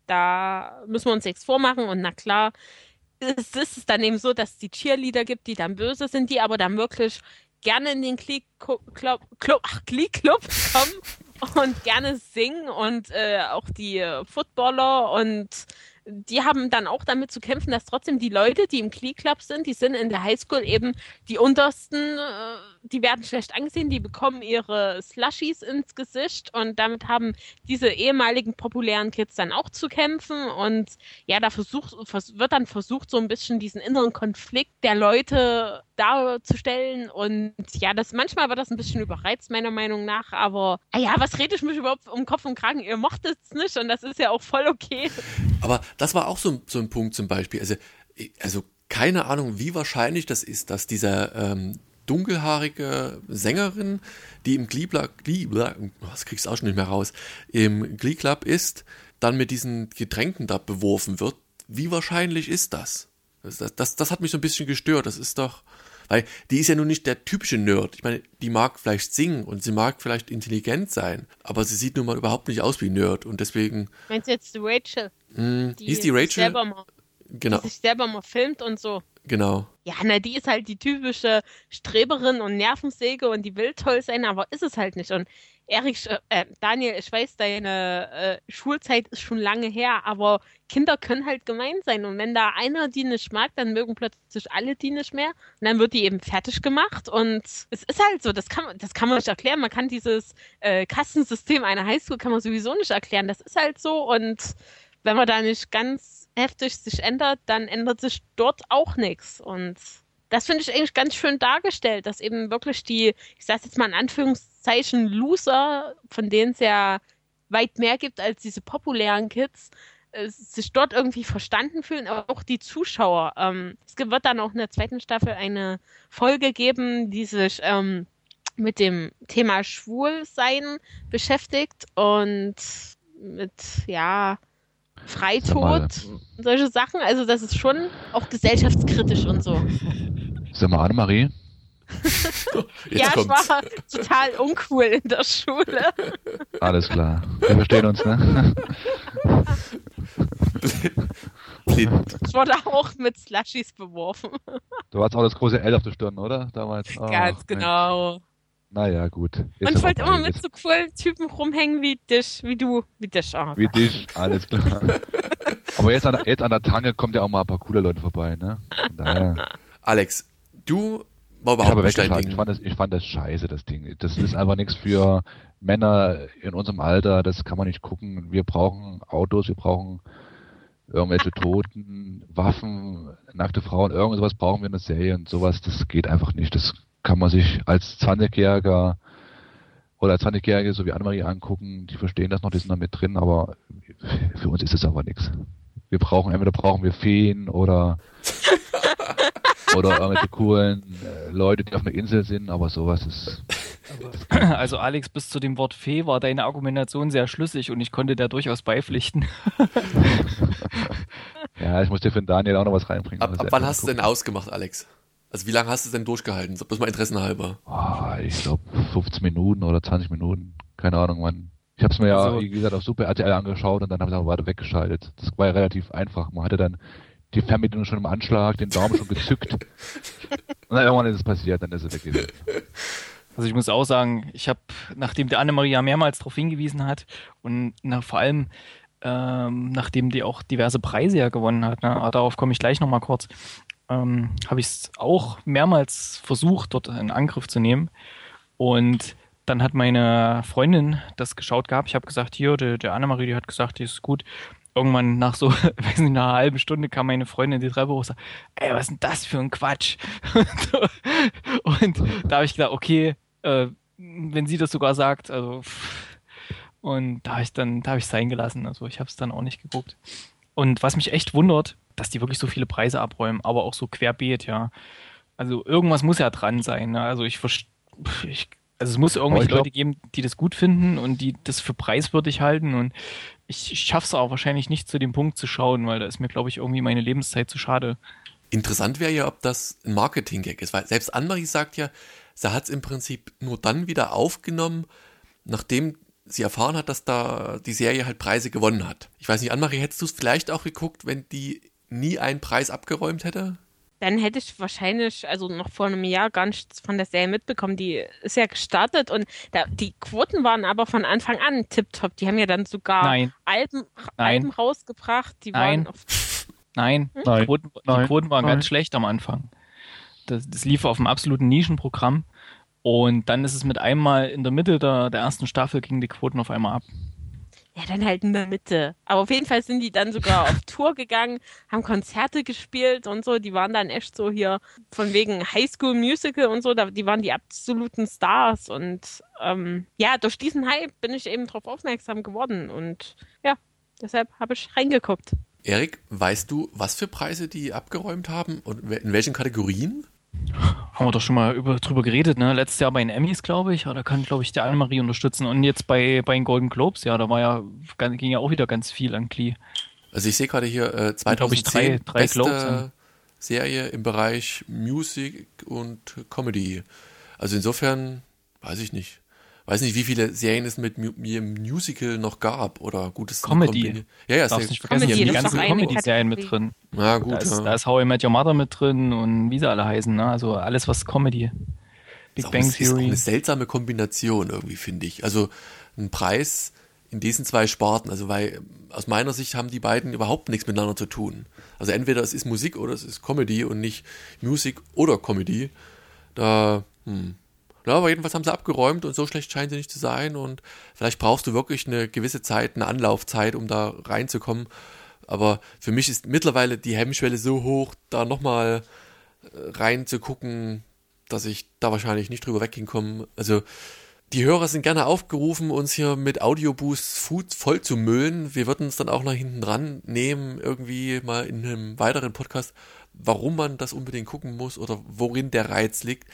Da müssen wir uns nichts vormachen und na klar, ist es dann eben so, dass es die Cheerleader gibt, die dann böse sind, die aber dann wirklich gerne in den Glee Club, Club, ach, Glee Club kommen und gerne singen und äh, auch die äh, Footballer und die haben dann auch damit zu kämpfen, dass trotzdem die Leute, die im Glee Club sind, die sind in der Highschool eben die untersten, äh, die werden schlecht angesehen, die bekommen ihre Slushies ins Gesicht und damit haben diese ehemaligen populären Kids dann auch zu kämpfen und ja, da versucht, vers- wird dann versucht, so ein bisschen diesen inneren Konflikt der Leute darzustellen und ja, das manchmal wird das ein bisschen überreizt, meiner Meinung nach, aber ah ja, was rede ich mich überhaupt um Kopf und Kragen? Ihr mochtet es nicht und das ist ja auch voll okay. Aber das war auch so, so ein Punkt zum Beispiel, also, also keine Ahnung, wie wahrscheinlich das ist, dass dieser ähm, dunkelhaarige Sängerin, die im Glee Club, Glee, das kriegst du auch schon nicht mehr raus, im Glee Club ist, dann mit diesen Getränken da beworfen wird. Wie wahrscheinlich ist das? Das, das, das, das hat mich so ein bisschen gestört. Das ist doch, weil die ist ja nun nicht der typische Nerd. Ich meine, die mag vielleicht singen und sie mag vielleicht intelligent sein, aber sie sieht nun mal überhaupt nicht aus wie Nerd und deswegen... Meinst du jetzt die Rachel? Mh, die hieß die Rachel? Selber mal, genau. Die sich selber mal filmt und so. Genau. Ja, na, die ist halt die typische Streberin und Nervensäge und die will toll sein, aber ist es halt nicht. Und Erik, äh, Daniel, ich weiß, deine äh, Schulzeit ist schon lange her, aber Kinder können halt gemein sein. Und wenn da einer die nicht mag, dann mögen plötzlich alle die nicht mehr. Und dann wird die eben fertig gemacht. Und es ist halt so, das kann man, das kann man nicht erklären. Man kann dieses äh, Kastensystem einer Highschool kann man sowieso nicht erklären. Das ist halt so. Und wenn man da nicht ganz heftig sich ändert, dann ändert sich dort auch nichts. Und das finde ich eigentlich ganz schön dargestellt, dass eben wirklich die, ich sage jetzt mal in Anführungszeichen, Loser, von denen es ja weit mehr gibt als diese populären Kids, äh, sich dort irgendwie verstanden fühlen, aber auch die Zuschauer. Ähm, es wird dann auch in der zweiten Staffel eine Folge geben, die sich ähm, mit dem Thema Schwulsein beschäftigt und mit, ja, Freitod, solche Sachen. Also das ist schon auch gesellschaftskritisch und so. Sag mal, Annemarie. Ja, ich war total uncool in der Schule. Alles klar. Wir verstehen uns, ne? Blind. Ich wurde auch mit Slushies beworfen. Du hattest auch das große L auf der Stirn, oder? Damals. Oh, Ganz genau. Mensch. Naja, gut. Jetzt und ich wollte immer mit so coolen Typen rumhängen wie dich, wie du, wie dich. Oh, wie dich, alles klar. Aber jetzt an, jetzt an der Tange kommt ja auch mal ein paar coole Leute vorbei, ne? Von daher. Alex, du war Ich habe überhaupt nicht dein weggeschaltet. Ding. Ich fand, das, ich fand das scheiße, das Ding. Das ist einfach nichts für Männer in unserem Alter. Das kann man nicht gucken. Wir brauchen Autos, wir brauchen irgendwelche Toten, Waffen, nackte Frauen. Irgend sowas brauchen wir in der Serie und sowas. Das geht einfach nicht. Das kann man sich als zwanzigjähriger oder als zwanzigjährige so wie Annemarie angucken. Die verstehen das noch, die sind da mit drin. Aber für uns ist es aber nichts. Wir brauchen, entweder brauchen wir Feen oder oder irgendwelche coolen äh, Leute, die auf einer Insel sind, aber sowas ist... Also Alex, bis zu dem Wort Fee war deine Argumentation sehr schlüssig und ich konnte da durchaus beipflichten. Ja, ich muss dir für den Daniel auch noch was reinbringen. Ab, ab wann hast du denn ausgemacht, Alex? Also wie lange hast du denn durchgehalten? So, bloß mal interessenhalber. Oh, ich glaube fünfzehn Minuten oder zwanzig Minuten. Keine Ahnung, wann. Ich habe es mir Also, ja, wie gesagt, auf Super R T L angeschaut und dann habe ich auch weiter weggeschaltet. Das war ja relativ einfach. Man hatte dann die Fernbedienung schon im Anschlag, den Daumen schon gezückt. Und dann irgendwann ist es passiert, dann ist es weg gewesen. Also ich muss auch sagen, ich habe, nachdem der Annemarie ja mehrmals darauf hingewiesen hat und na, vor allem ähm, nachdem die auch diverse Preise ja gewonnen hat, ne, aber darauf komme ich gleich nochmal kurz, ähm, habe ich es auch mehrmals versucht, dort in Angriff zu nehmen. Und dann hat meine Freundin das geschaut gehabt. Ich habe gesagt, hier, der, der Annemarie, die hat gesagt, die ist gut. Irgendwann nach so, weiß nicht, nach einer halben Stunde kam meine Freundin die Treppe hoch und sagte, ey, was ist denn das für ein Quatsch? Und da habe ich gedacht, okay, äh, wenn sie das sogar sagt, also und da habe ich dann, da habe ich es sein gelassen. Also ich habe es dann auch nicht geguckt. Und was mich echt wundert, dass die wirklich so viele Preise abräumen, aber auch so querbeet, ja. Also irgendwas muss ja dran sein. Ne? Also ich, ich Also es muss irgendwelche glaub, Leute geben, die das gut finden und die das für preiswürdig halten und ich schaffe es auch wahrscheinlich nicht zu dem Punkt zu schauen, weil da ist mir, glaube ich, irgendwie meine Lebenszeit zu schade. Interessant wäre ja, ob das ein Marketing-Gag ist, weil selbst Annemarie sagt ja, sie hat es im Prinzip nur dann wieder aufgenommen, nachdem sie erfahren hat, dass da die Serie halt Preise gewonnen hat. Ich weiß nicht, Annemarie, hättest du es vielleicht auch geguckt, wenn die nie einen Preis abgeräumt hätte? Dann hätte ich wahrscheinlich, also noch vor einem Jahr gar nichts von der Serie mitbekommen. Die ist ja gestartet und da, die Quoten waren aber von Anfang an tipptopp. Die haben ja dann sogar Nein. Alben, Nein. Alben rausgebracht. Die Nein. waren auf Nein, Nein. Die, Quoten, Nein. die Quoten waren Nein. ganz schlecht am Anfang. Das, das lief auf einem absoluten Nischenprogramm und dann ist es mit einmal in der Mitte der, der ersten Staffel gingen die Quoten auf einmal ab. Ja, dann halt in der Mitte. Aber auf jeden Fall sind die dann sogar auf Tour gegangen, haben Konzerte gespielt und so. Die waren dann echt so hier von wegen High School Musical und so. Da, die waren die absoluten Stars. Und ähm, ja, durch diesen Hype bin ich eben drauf aufmerksam geworden. Und ja, deshalb habe ich reingeguckt. Erik, weißt du, was für Preise die abgeräumt haben und in welchen Kategorien? Haben wir doch schon mal über, drüber geredet, ne? Letztes Jahr bei den Emmys, glaube ich. Ja, da kann, glaube ich, die Annemarie unterstützen. Und jetzt bei, bei den Golden Globes, ja, da war ja, ging ja auch wieder ganz viel an Glee. Also ich sehe gerade hier äh, Glaub ich, drei- zweitausendzehn drei beste Globes, ja. Serie im Bereich Music und Comedy. Also insofern, weiß ich nicht. Weiß nicht, wie viele Serien es mit Mu im Musical noch gab oder gutes Comedy. Ja, ja, Darfst ist nicht ja, vergessen, Comedy, die das ist ganzen doch eine Comedy-Serien mit Kategorie. drin. na gut, Da ist, ja. da ist How I Met Your Mother mit drin und wie sie alle heißen, ne? Also alles, was Comedy. Big Ist auch, Bang eine, ist auch Theory. eine seltsame Kombination irgendwie, finde ich. Also ein Preis in diesen zwei Sparten, also weil aus meiner Sicht haben die beiden überhaupt nichts miteinander zu tun. Also entweder es ist Musik oder es ist Comedy und nicht Musik oder Comedy. Da, hm. Ja, aber jedenfalls haben sie abgeräumt und so schlecht scheinen sie nicht zu sein und vielleicht brauchst du wirklich eine gewisse Zeit, eine Anlaufzeit, um da reinzukommen. Aber für mich ist mittlerweile die Hemmschwelle so hoch, da nochmal reinzugucken, dass ich da wahrscheinlich nicht drüber weghinkomme. Also die Hörer sind gerne aufgerufen, uns hier mit Audioboost Food voll zu müllen. Wir würden uns dann auch nach hinten dran nehmen, irgendwie mal in einem weiteren Podcast, warum man das unbedingt gucken muss oder worin der Reiz liegt.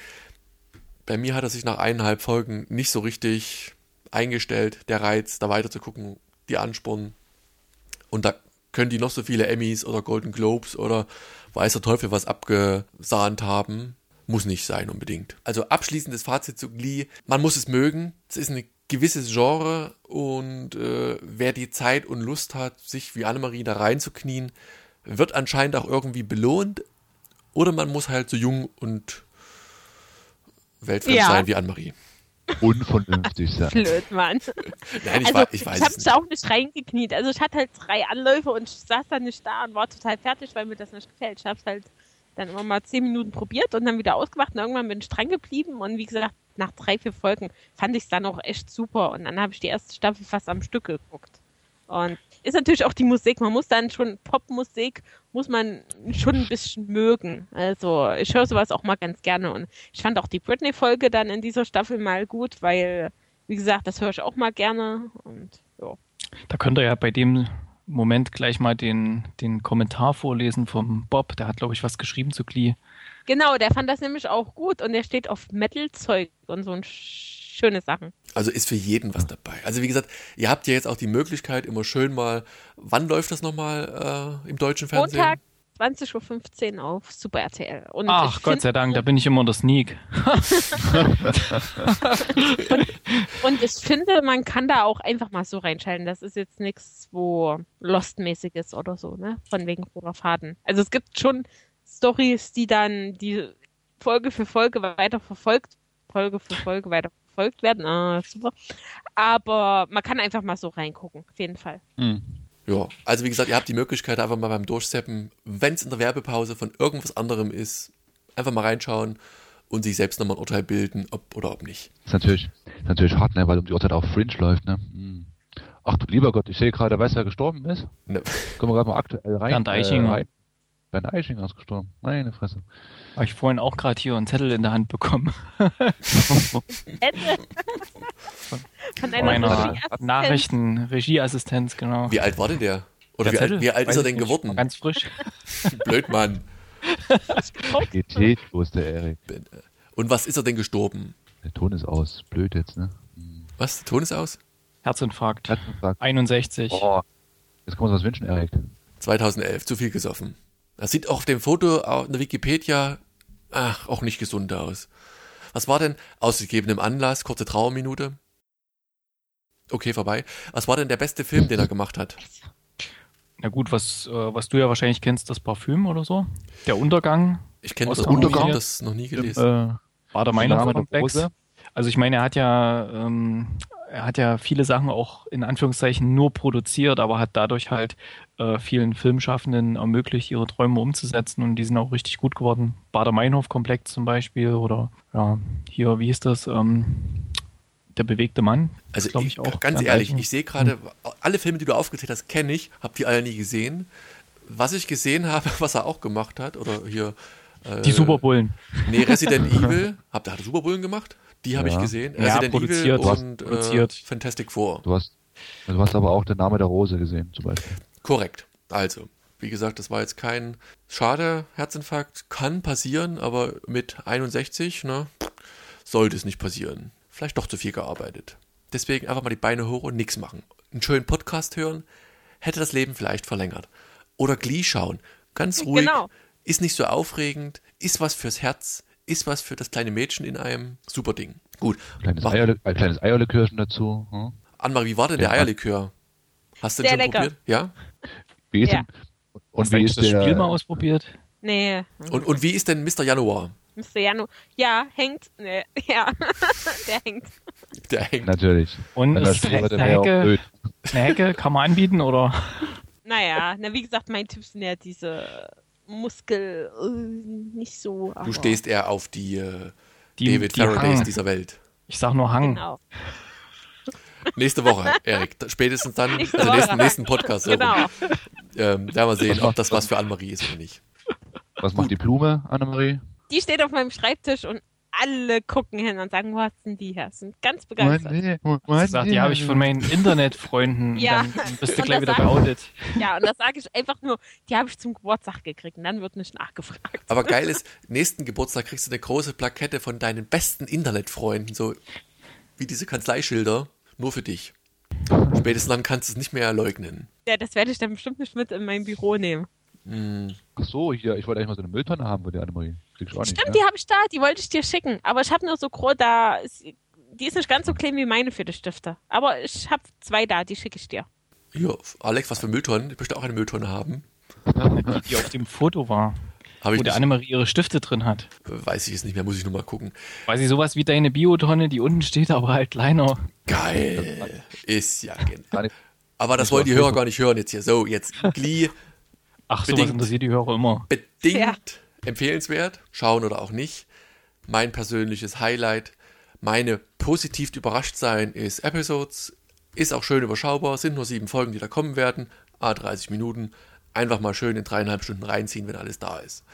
Bei mir hat er sich nach eineinhalb Folgen nicht so richtig eingestellt, der Reiz, da weiter zu gucken, die Ansporn. Und da können die noch so viele Emmys oder Golden Globes oder weiß der Teufel was abgesahnt haben. Muss nicht sein unbedingt. Also abschließendes Fazit zu Glee. Man muss es mögen. Es ist ein gewisses Genre und äh, wer die Zeit und Lust hat, sich wie Annemarie da reinzuknien, wird anscheinend auch irgendwie belohnt. Oder man muss halt so jung und weltfremd Ja. sein wie Annemarie. Unvernünftig sein. Blöd, Mann. Nein, ich, Also, weiß, ich weiß ich habe es mich nicht. auch nicht reingekniet. Also ich hatte halt drei Anläufe und ich saß dann nicht da und war total fertig, weil mir das nicht gefällt. Ich habe es halt dann immer mal zehn Minuten probiert und dann wieder ausgemacht und irgendwann bin ich dran geblieben und wie gesagt, nach drei, vier Folgen fand ich es dann auch echt super und dann habe ich die erste Staffel fast am Stück geguckt. Und ist natürlich auch die Musik, man muss dann schon, Popmusik muss man schon ein bisschen mögen. Also ich höre sowas auch mal ganz gerne und ich fand auch die Britney-Folge dann in dieser Staffel mal gut, weil, wie gesagt, das höre ich auch mal gerne und ja. Da könnt ihr ja bei dem Moment gleich mal den, den Kommentar vorlesen vom Bob. Der hat, glaube ich, was geschrieben zu Glee. Genau, der fand das nämlich auch gut und der steht auf Metal-Zeug und so ein schöne Sachen. Also ist für jeden was dabei. Also wie gesagt, ihr habt ja jetzt auch die Möglichkeit, immer schön mal, wann läuft das nochmal äh, im deutschen Fernsehen? Montag zwanzig Uhr fünfzehn auf Super R T L. Und Ach, ich Gott find- sei Dank, da bin ich immer der Sneak. Und ich finde, man kann da auch einfach mal so reinschalten. Das ist jetzt nichts, wo Lost-mäßig ist oder so, ne? Von wegen roter Faden. Also es gibt schon Storys, die dann die Folge für Folge weiter verfolgt, Folge für Folge weiter verfolgt werden. Ah, super. Aber man kann einfach mal so reingucken, auf jeden Fall. Hm. Ja, also wie gesagt, ihr habt die Möglichkeit, einfach mal beim Durchseppen, wenn es in der Werbepause von irgendwas anderem ist, einfach mal reinschauen und sich selbst nochmal ein Urteil bilden, ob oder ob nicht. Das ist natürlich, ist natürlich hart, ne, weil um die Uhrzeit auch Fringe läuft, ne? Hm. Ach du lieber Gott, ich sehe gerade, weißt du, wer gestorben ist? Ne. Können wir gerade mal aktuell rein. Bernd Eichinger. Äh, rein. Bernd Eichinger ist gestorben. Meine Fresse. Habe ich vorhin auch gerade hier einen Zettel in der Hand bekommen. Von einer Meiner Regieassistenz. Nachrichten, Regieassistenz, genau. Wie alt war denn der? Oder Der wie, alt, Zettel? wie alt ist Weiß er ich denn nicht, geworden? war ganz frisch. Blöd, Mann. Pietätlos, der Erik. Und was ist er denn gestorben? Der Ton ist aus. Blöd jetzt, ne? Was? Der Ton ist aus? Herzinfarkt. Herzinfarkt. einundsechzig. Oh, jetzt kann man uns was wünschen, Erik. zweitausendelf, zu viel gesoffen. Das sieht auch auf dem Foto auf der Wikipedia ach, auch nicht gesund aus. Was war denn, aus gegebenem Anlass, kurze Trauerminute? Okay, vorbei. Was war denn der beste Film, den er gemacht hat? Na gut, was, äh, was du ja wahrscheinlich kennst, das Parfüm oder so. Der Untergang. Ich kenne Aus das der Untergang, Familie. das noch nie gelesen. Äh, war der Name Meinhof der Komplex. Rose? Also ich meine, er hat ja, ähm, er hat ja viele Sachen auch in Anführungszeichen nur produziert, aber hat dadurch halt äh, vielen Filmschaffenden ermöglicht, ihre Träume umzusetzen und die sind auch richtig gut geworden. Bader-Meinhof-Komplex zum Beispiel oder ja, hier, wie hieß das? Ähm, Der bewegte Mann. Also glaube ich, ich auch. ganz Ja, ehrlich, gleichen. ich sehe gerade, alle Filme, die du aufgezählt hast, kenne ich, habe die alle nie gesehen. Was ich gesehen habe, was er auch gemacht hat, oder hier... Äh, Die Superbullen. Nee, Resident Evil, habt ihr, hat er Superbullen gemacht? Die habe Ja. ich gesehen. Ja, Resident Evil produziert. und äh, Produziert. Fantastic Four. Du hast, du hast aber auch den Name der Rose gesehen, zum Beispiel. Korrekt. Also, wie gesagt, das war jetzt kein schade Herzinfarkt. Kann passieren, aber mit einundsechzig, ne, sollte es nicht passieren. Vielleicht doch zu viel gearbeitet. Deswegen einfach mal die Beine hoch und nichts machen. Einen schönen Podcast hören, hätte das Leben vielleicht verlängert. Oder Glee schauen. Ganz ruhig. Genau. Ist nicht so aufregend. Ist was fürs Herz. Ist was für das kleine Mädchen in einem. Super Ding. Gut. Kleines, Mach- Eierli ein kleines Eierlikörchen dazu. Hm? Anne-Marie, wie war denn der Ja. Eierlikör? Hast du den Sehr schon lecker. probiert? Ja? Wie ist Ja. denn, Hast und du wie eigentlich ist das der, Spiel mal ausprobiert? Nee. Und, und wie ist denn Mister Januar? Mister Janu. Ja, hängt. Nee. Ja. Der hängt. Der hängt. Natürlich. Und Wenn er ist spielt, eine dann wäre er auch Hecke, blöd. eine Hecke kann man anbieten oder? Naja, na wie gesagt, mein Typ sind ja diese Muskel äh, nicht so. Aber Du stehst eher auf die, äh, Die, David die Faradays Hang. dieser Welt. Ich sag nur Hang. Genau. Nächste Woche, Erik. Da- Spätestens dann, Nächste also Woche. nächsten, nächsten Podcast. So rum. Genau. Ähm, da werden wir sehen, Was ob macht das das? was für Annemarie ist oder nicht. Was macht die Blume, Annemarie? Die steht auf meinem Schreibtisch und alle gucken hin und sagen, wo hast denn die her? Sind ganz begeistert. Ich sag, die habe ich von meinen Internetfreunden. Ja. Dann bist du Und gleich das wieder sag- geoutet. Ja, und das sage ich einfach nur, die habe ich zum Geburtstag gekriegt und dann wird nicht nachgefragt. Aber geil ist, nächsten Geburtstag kriegst du eine große Plakette von deinen besten Internetfreunden, so wie diese Kanzleischilder, nur für dich. Spätestens dann kannst du es nicht mehr leugnen. Ja, das werde ich dann bestimmt nicht mit in mein Büro nehmen. Hm. Ach so, hier, ich wollte eigentlich mal so eine Mülltonne haben von der Annemarie. Kriegst du auch nicht, Stimmt, ne? die habe ich da, die wollte ich dir schicken. Aber ich habe nur so groß, da ist, die ist nicht ganz so klein wie meine für die Stifte. Aber ich habe zwei da, die schicke ich dir. Hier, Alex, was für Mülltonnen? Ich möchte auch eine Mülltonne haben. Die, die auf dem Foto war, Habe ich wo der nicht, Annemarie ihre Stifte drin hat. weiß ich jetzt nicht mehr, muss ich nur mal gucken. Quasi sowas wie deine Biotonne, die unten steht, aber halt kleiner. Geil. Ist ja Gar genau. nicht. Aber das Das wollen war die Hörer super. gar nicht hören jetzt hier. So, jetzt Glee. Ach, sowas Bedingt. interessiert die Hörer immer. Bedingt Ja. empfehlenswert. Schauen oder auch nicht. Mein persönliches Highlight. Meine positiv überrascht sein ist Episodes. Ist auch schön überschaubar. Sind nur sieben Folgen, die da kommen werden. Ah, dreißig Minuten. Einfach mal schön in dreieinhalb Stunden reinziehen, wenn alles da ist.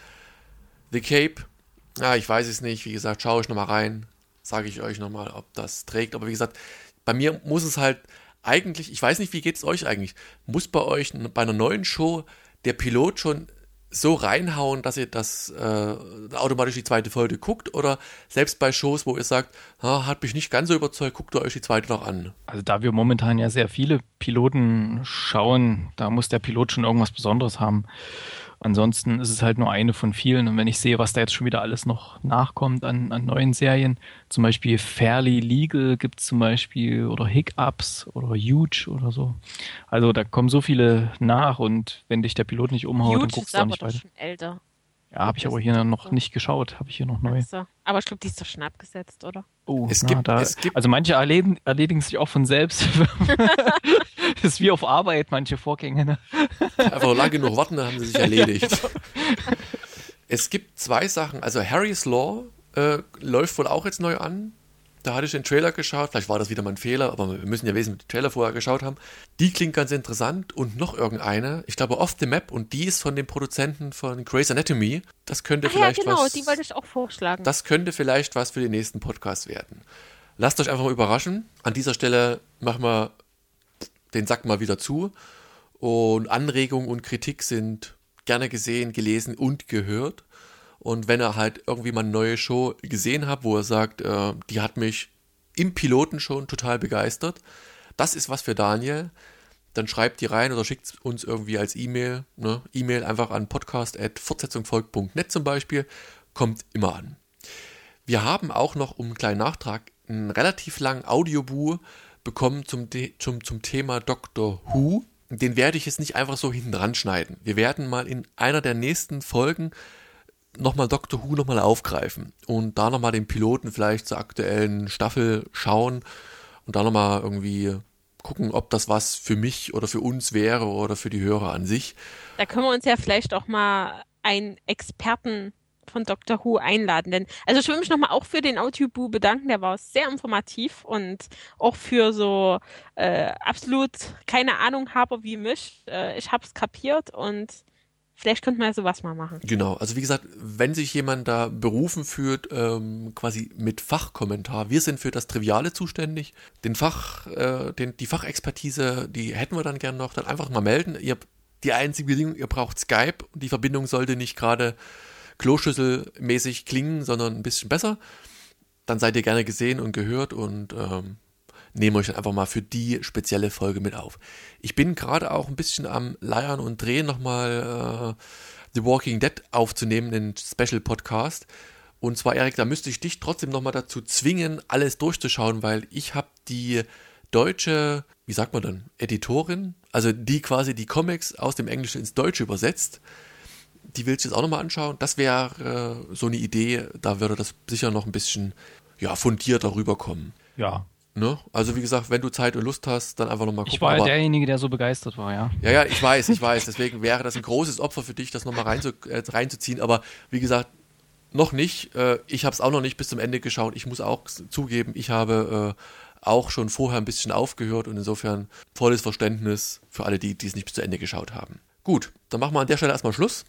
The Cape. Ja, ich weiß es nicht. Wie gesagt, schaue ich nochmal rein. Sage ich euch nochmal, ob das trägt. Aber wie gesagt, bei mir muss es halt eigentlich, ich weiß nicht, wie geht es euch eigentlich? Muss bei euch bei einer neuen Show der Pilot schon so reinhauen, dass ihr das äh, automatisch die zweite Folge guckt? Oder selbst bei Shows, wo ihr sagt, ah, hat mich nicht ganz so überzeugt, guckt ihr euch die zweite noch an? Also da wir momentan ja sehr viele Piloten schauen, da muss der Pilot schon irgendwas Besonderes haben. Ansonsten ist es halt nur eine von vielen. Und wenn ich sehe, was da jetzt schon wieder alles noch nachkommt an, an neuen Serien, zum Beispiel Fairly Legal gibt es zum Beispiel oder Hiccups oder Huge oder so. Also da kommen so viele nach und wenn dich der Pilot nicht umhaut, dann Huge guckst ist du auch aber nicht doch weiter. schon älter. Ja, habe ich aber hier noch nicht geschaut. Habe ich hier noch neu. So. Aber ich glaube, die ist doch schon abgesetzt, oder? Oh, Es na, gibt- da, es gibt- also manche erledigen, erledigen sich auch von selbst. Das ist wie auf Arbeit, manche Vorgänge. Ne? Einfach nur lang genug warten, dann haben sie sich erledigt. Es gibt zwei Sachen. Also Harry's Law äh, läuft wohl auch jetzt neu an. Da hatte ich den Trailer geschaut. Vielleicht war das wieder mein Fehler, aber wir müssen ja wissen, wie die Trailer vorher geschaut haben. Die klingt ganz interessant. Und noch irgendeine, ich glaube Off the Map, und die ist von dem Produzenten von Grey's Anatomy. Das könnte Ach ja, vielleicht genau, was... die wollte ich auch vorschlagen. Das könnte vielleicht was für den nächsten Podcast werden. Lasst euch einfach mal überraschen. An dieser Stelle machen wir den Sack mal wieder zu. Und Anregungen und Kritik sind gerne gesehen, gelesen und gehört. Und wenn er halt irgendwie mal eine neue Show gesehen hat, wo er sagt, äh, die hat mich im Piloten schon total begeistert, das ist was für Daniel, dann schreibt die rein oder schickt uns irgendwie als E-Mail, ne? E-Mail einfach an podcast at fortsetzungfolgt punkt net zum Beispiel, kommt immer an. Wir haben auch noch, um einen kleinen Nachtrag, einen relativ langen Audiobu bekommen zum, zum, zum Thema Doctor Who. Den werde ich jetzt nicht einfach so hinten dran schneiden. Wir werden mal in einer der nächsten Folgen nochmal Doctor Who nochmal aufgreifen und da nochmal den Piloten vielleicht zur aktuellen Staffel schauen und da nochmal irgendwie gucken, ob das was für mich oder für uns wäre oder für die Hörer an sich. Da können wir uns ja vielleicht auch mal einen Experten von Doctor Who einladen, denn also ich will mich nochmal auch für den Audiobu bedanken, der war sehr informativ und auch für so äh, absolut keine Ahnung habe wie mich. Äh, ich habe es kapiert und vielleicht könnten wir ja sowas mal machen. Genau, also wie gesagt, wenn sich jemand da berufen fühlt, ähm, quasi mit Fachkommentar, wir sind für das Triviale zuständig, den Fach, äh, den, die Fachexpertise, die hätten wir dann gern noch, dann einfach mal melden. Ihr, die einzige Bedingung, ihr braucht Skype und die Verbindung sollte nicht gerade kloschüsselmäßig klingen, sondern ein bisschen besser. Dann seid ihr gerne gesehen und gehört und ähm, nehmen euch dann einfach mal für die spezielle Folge mit auf. Ich bin gerade auch ein bisschen am Leiern und Drehen nochmal äh, The Walking Dead aufzunehmen, den Special-Podcast. Und zwar, Erik, da müsste ich dich trotzdem nochmal dazu zwingen, alles durchzuschauen, weil ich habe die deutsche, wie sagt man dann, Editorin, also die quasi die Comics aus dem Englischen ins Deutsche übersetzt. Die willst du jetzt auch nochmal anschauen. Das wäre äh, so eine Idee, da würde das sicher noch ein bisschen ja, fundierter rüberkommen. Ja. Ne? Also wie gesagt, wenn du Zeit und Lust hast, dann einfach nochmal gucken. Ich war aber, derjenige, der so begeistert war, ja. Ja, ja, ich weiß, ich weiß. Deswegen wäre das ein großes Opfer für dich, das nochmal reinzu, äh, reinzuziehen. Aber wie gesagt, noch nicht. Äh, ich habe es auch noch nicht bis zum Ende geschaut. Ich muss auch zugeben, ich habe äh, auch schon vorher ein bisschen aufgehört und insofern volles Verständnis für alle, die es nicht bis zu Ende geschaut haben. Gut, dann machen wir an der Stelle erstmal Schluss.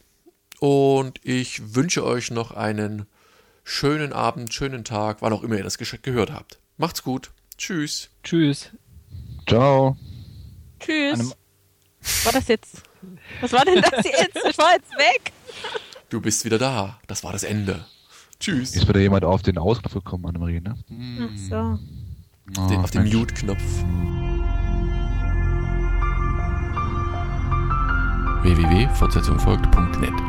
Und ich wünsche euch noch einen schönen Abend, schönen Tag, wann auch immer ihr das ge- gehört habt. Macht's gut. Tschüss. Tschüss. Ciao. Tschüss. Einem- War das jetzt? Was war denn das jetzt? Ich war jetzt weg. Du bist wieder da. Das war das Ende. Tschüss. Ist wieder jemand auf den Ausknopf gekommen, Annemarie, ne? Ach so. Oh, Den, auf den Mensch. Mute-Knopf. w w w punkt fortsetzung folgt punkt net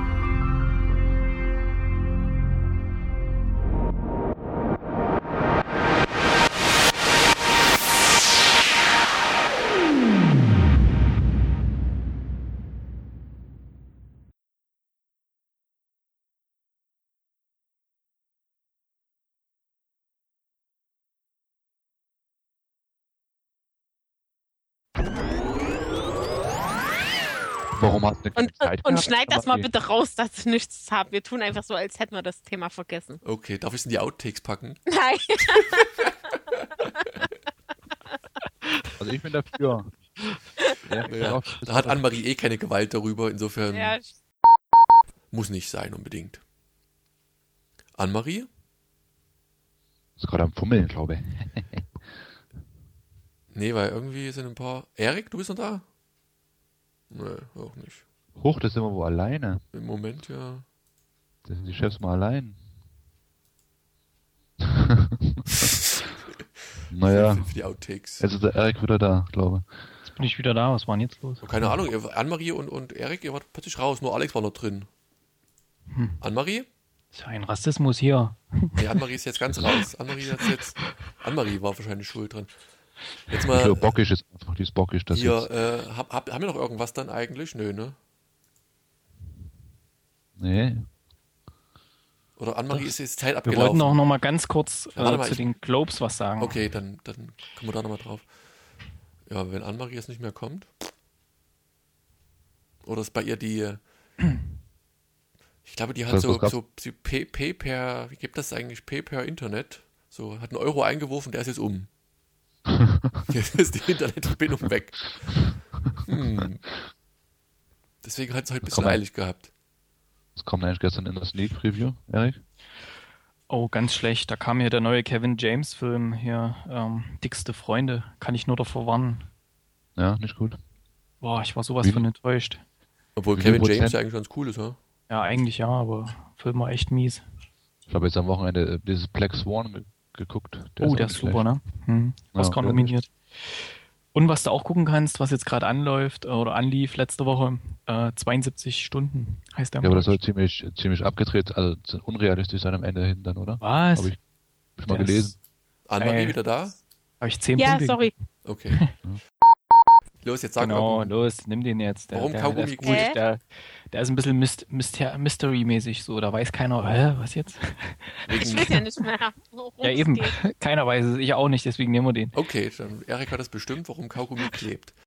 Warum hast du keine Und, Zeit und, und gehabt, schneid das mal Annemarie? bitte raus, dass ich nichts habe. Wir tun einfach so, als hätten wir das Thema vergessen. Okay, darf ich es in die Outtakes packen? Nein. Also ich bin dafür. Ja, Ja, doch, da hat Annemarie eh keine Gewalt darüber, insofern Ja, muss nicht sein unbedingt. Annemarie? Ist gerade am Fummeln, glaube ich. Nee, weil irgendwie sind ein paar... Erik, du bist noch da? Nee, auch nicht. Hoch, das sind wir wo alleine. Im Moment ja. Das sind die Chefs mal allein. Naja, Für, für die Outtakes. jetzt ist der Erik wieder da, glaube Jetzt bin ich wieder da. Was war denn jetzt los? Oh, keine Ahnung, ihr- Annemarie und, und Erik, ihr wart plötzlich raus, nur Alex war noch drin. Hm. Annemarie? Ist ja ein Rassismus hier. Nee, Annemarie ist jetzt ganz raus. Annemarie ist jetzt. Annemarie war wahrscheinlich schuld dran. Jetzt ich. mal. So bockisch ist einfach, die ist bockisch, das Hier, jetzt. äh, hab, hab, haben wir noch irgendwas dann eigentlich? Nö, ne? Nee. Oder Annemarie ist jetzt Zeit Wir abgelaufen. wollten auch noch mal ganz kurz Ja, warte äh, mal, zu ich- den Globes was sagen. Okay, dann, dann kommen wir da nochmal drauf. Ja, wenn Annemarie jetzt nicht mehr kommt. Oder ist bei ihr die. äh, Ich glaube, die hat Was- so, was gab's? so, so Pay, Pay per. Wie gibt das eigentlich? Pay per Internet. So, hat einen Euro eingeworfen, der ist jetzt um. Jetzt ist die Internetverbindung weg. Hm. Deswegen hat es heute ein bisschen Komm. eilig gehabt. Was kommt eigentlich gestern in das Sneak Preview, Erik? Oh, ganz schlecht. Da kam hier der neue Kevin James Film hier, ähm, Dickste Freunde. Kann ich nur davor warnen. Ja, nicht gut. Boah, ich war sowas Wie- von enttäuscht. Obwohl Wie viel Kevin James Prozent? ja eigentlich ganz cool ist, ja? Ja, eigentlich ja, aber Film war echt mies. Ich habe jetzt am Wochenende dieses Black Swan ge geguckt. Der oh, ist der ist super, ne? Hm. Oscar ja, nominiert. Und was du auch gucken kannst, was jetzt gerade anläuft oder anlief letzte Woche, äh, zweiundsiebzig Stunden heißt der. Ja, aber das soll ziemlich, ziemlich abgedreht, also unrealistisch sein am Ende hin dann, oder? Was? Habe ich, hab ich mal gelesen. Anne-Marie wieder da? Habe ich zehn ja, Punkte. Ja, sorry. Okay. Los, jetzt sag mal. Genau, los, nimm den jetzt. Der, Warum der, Kaugummi der, gut, der, der ist ein bisschen Myst Myster Mystery-mäßig so, da weiß keiner, hä, was jetzt? Ich weiß ja nicht mehr, worum Ja, eben, geht. keiner weiß es, ich auch nicht, deswegen nehmen wir den. Okay, dann Erik hat das bestimmt, warum Kaugummi klebt.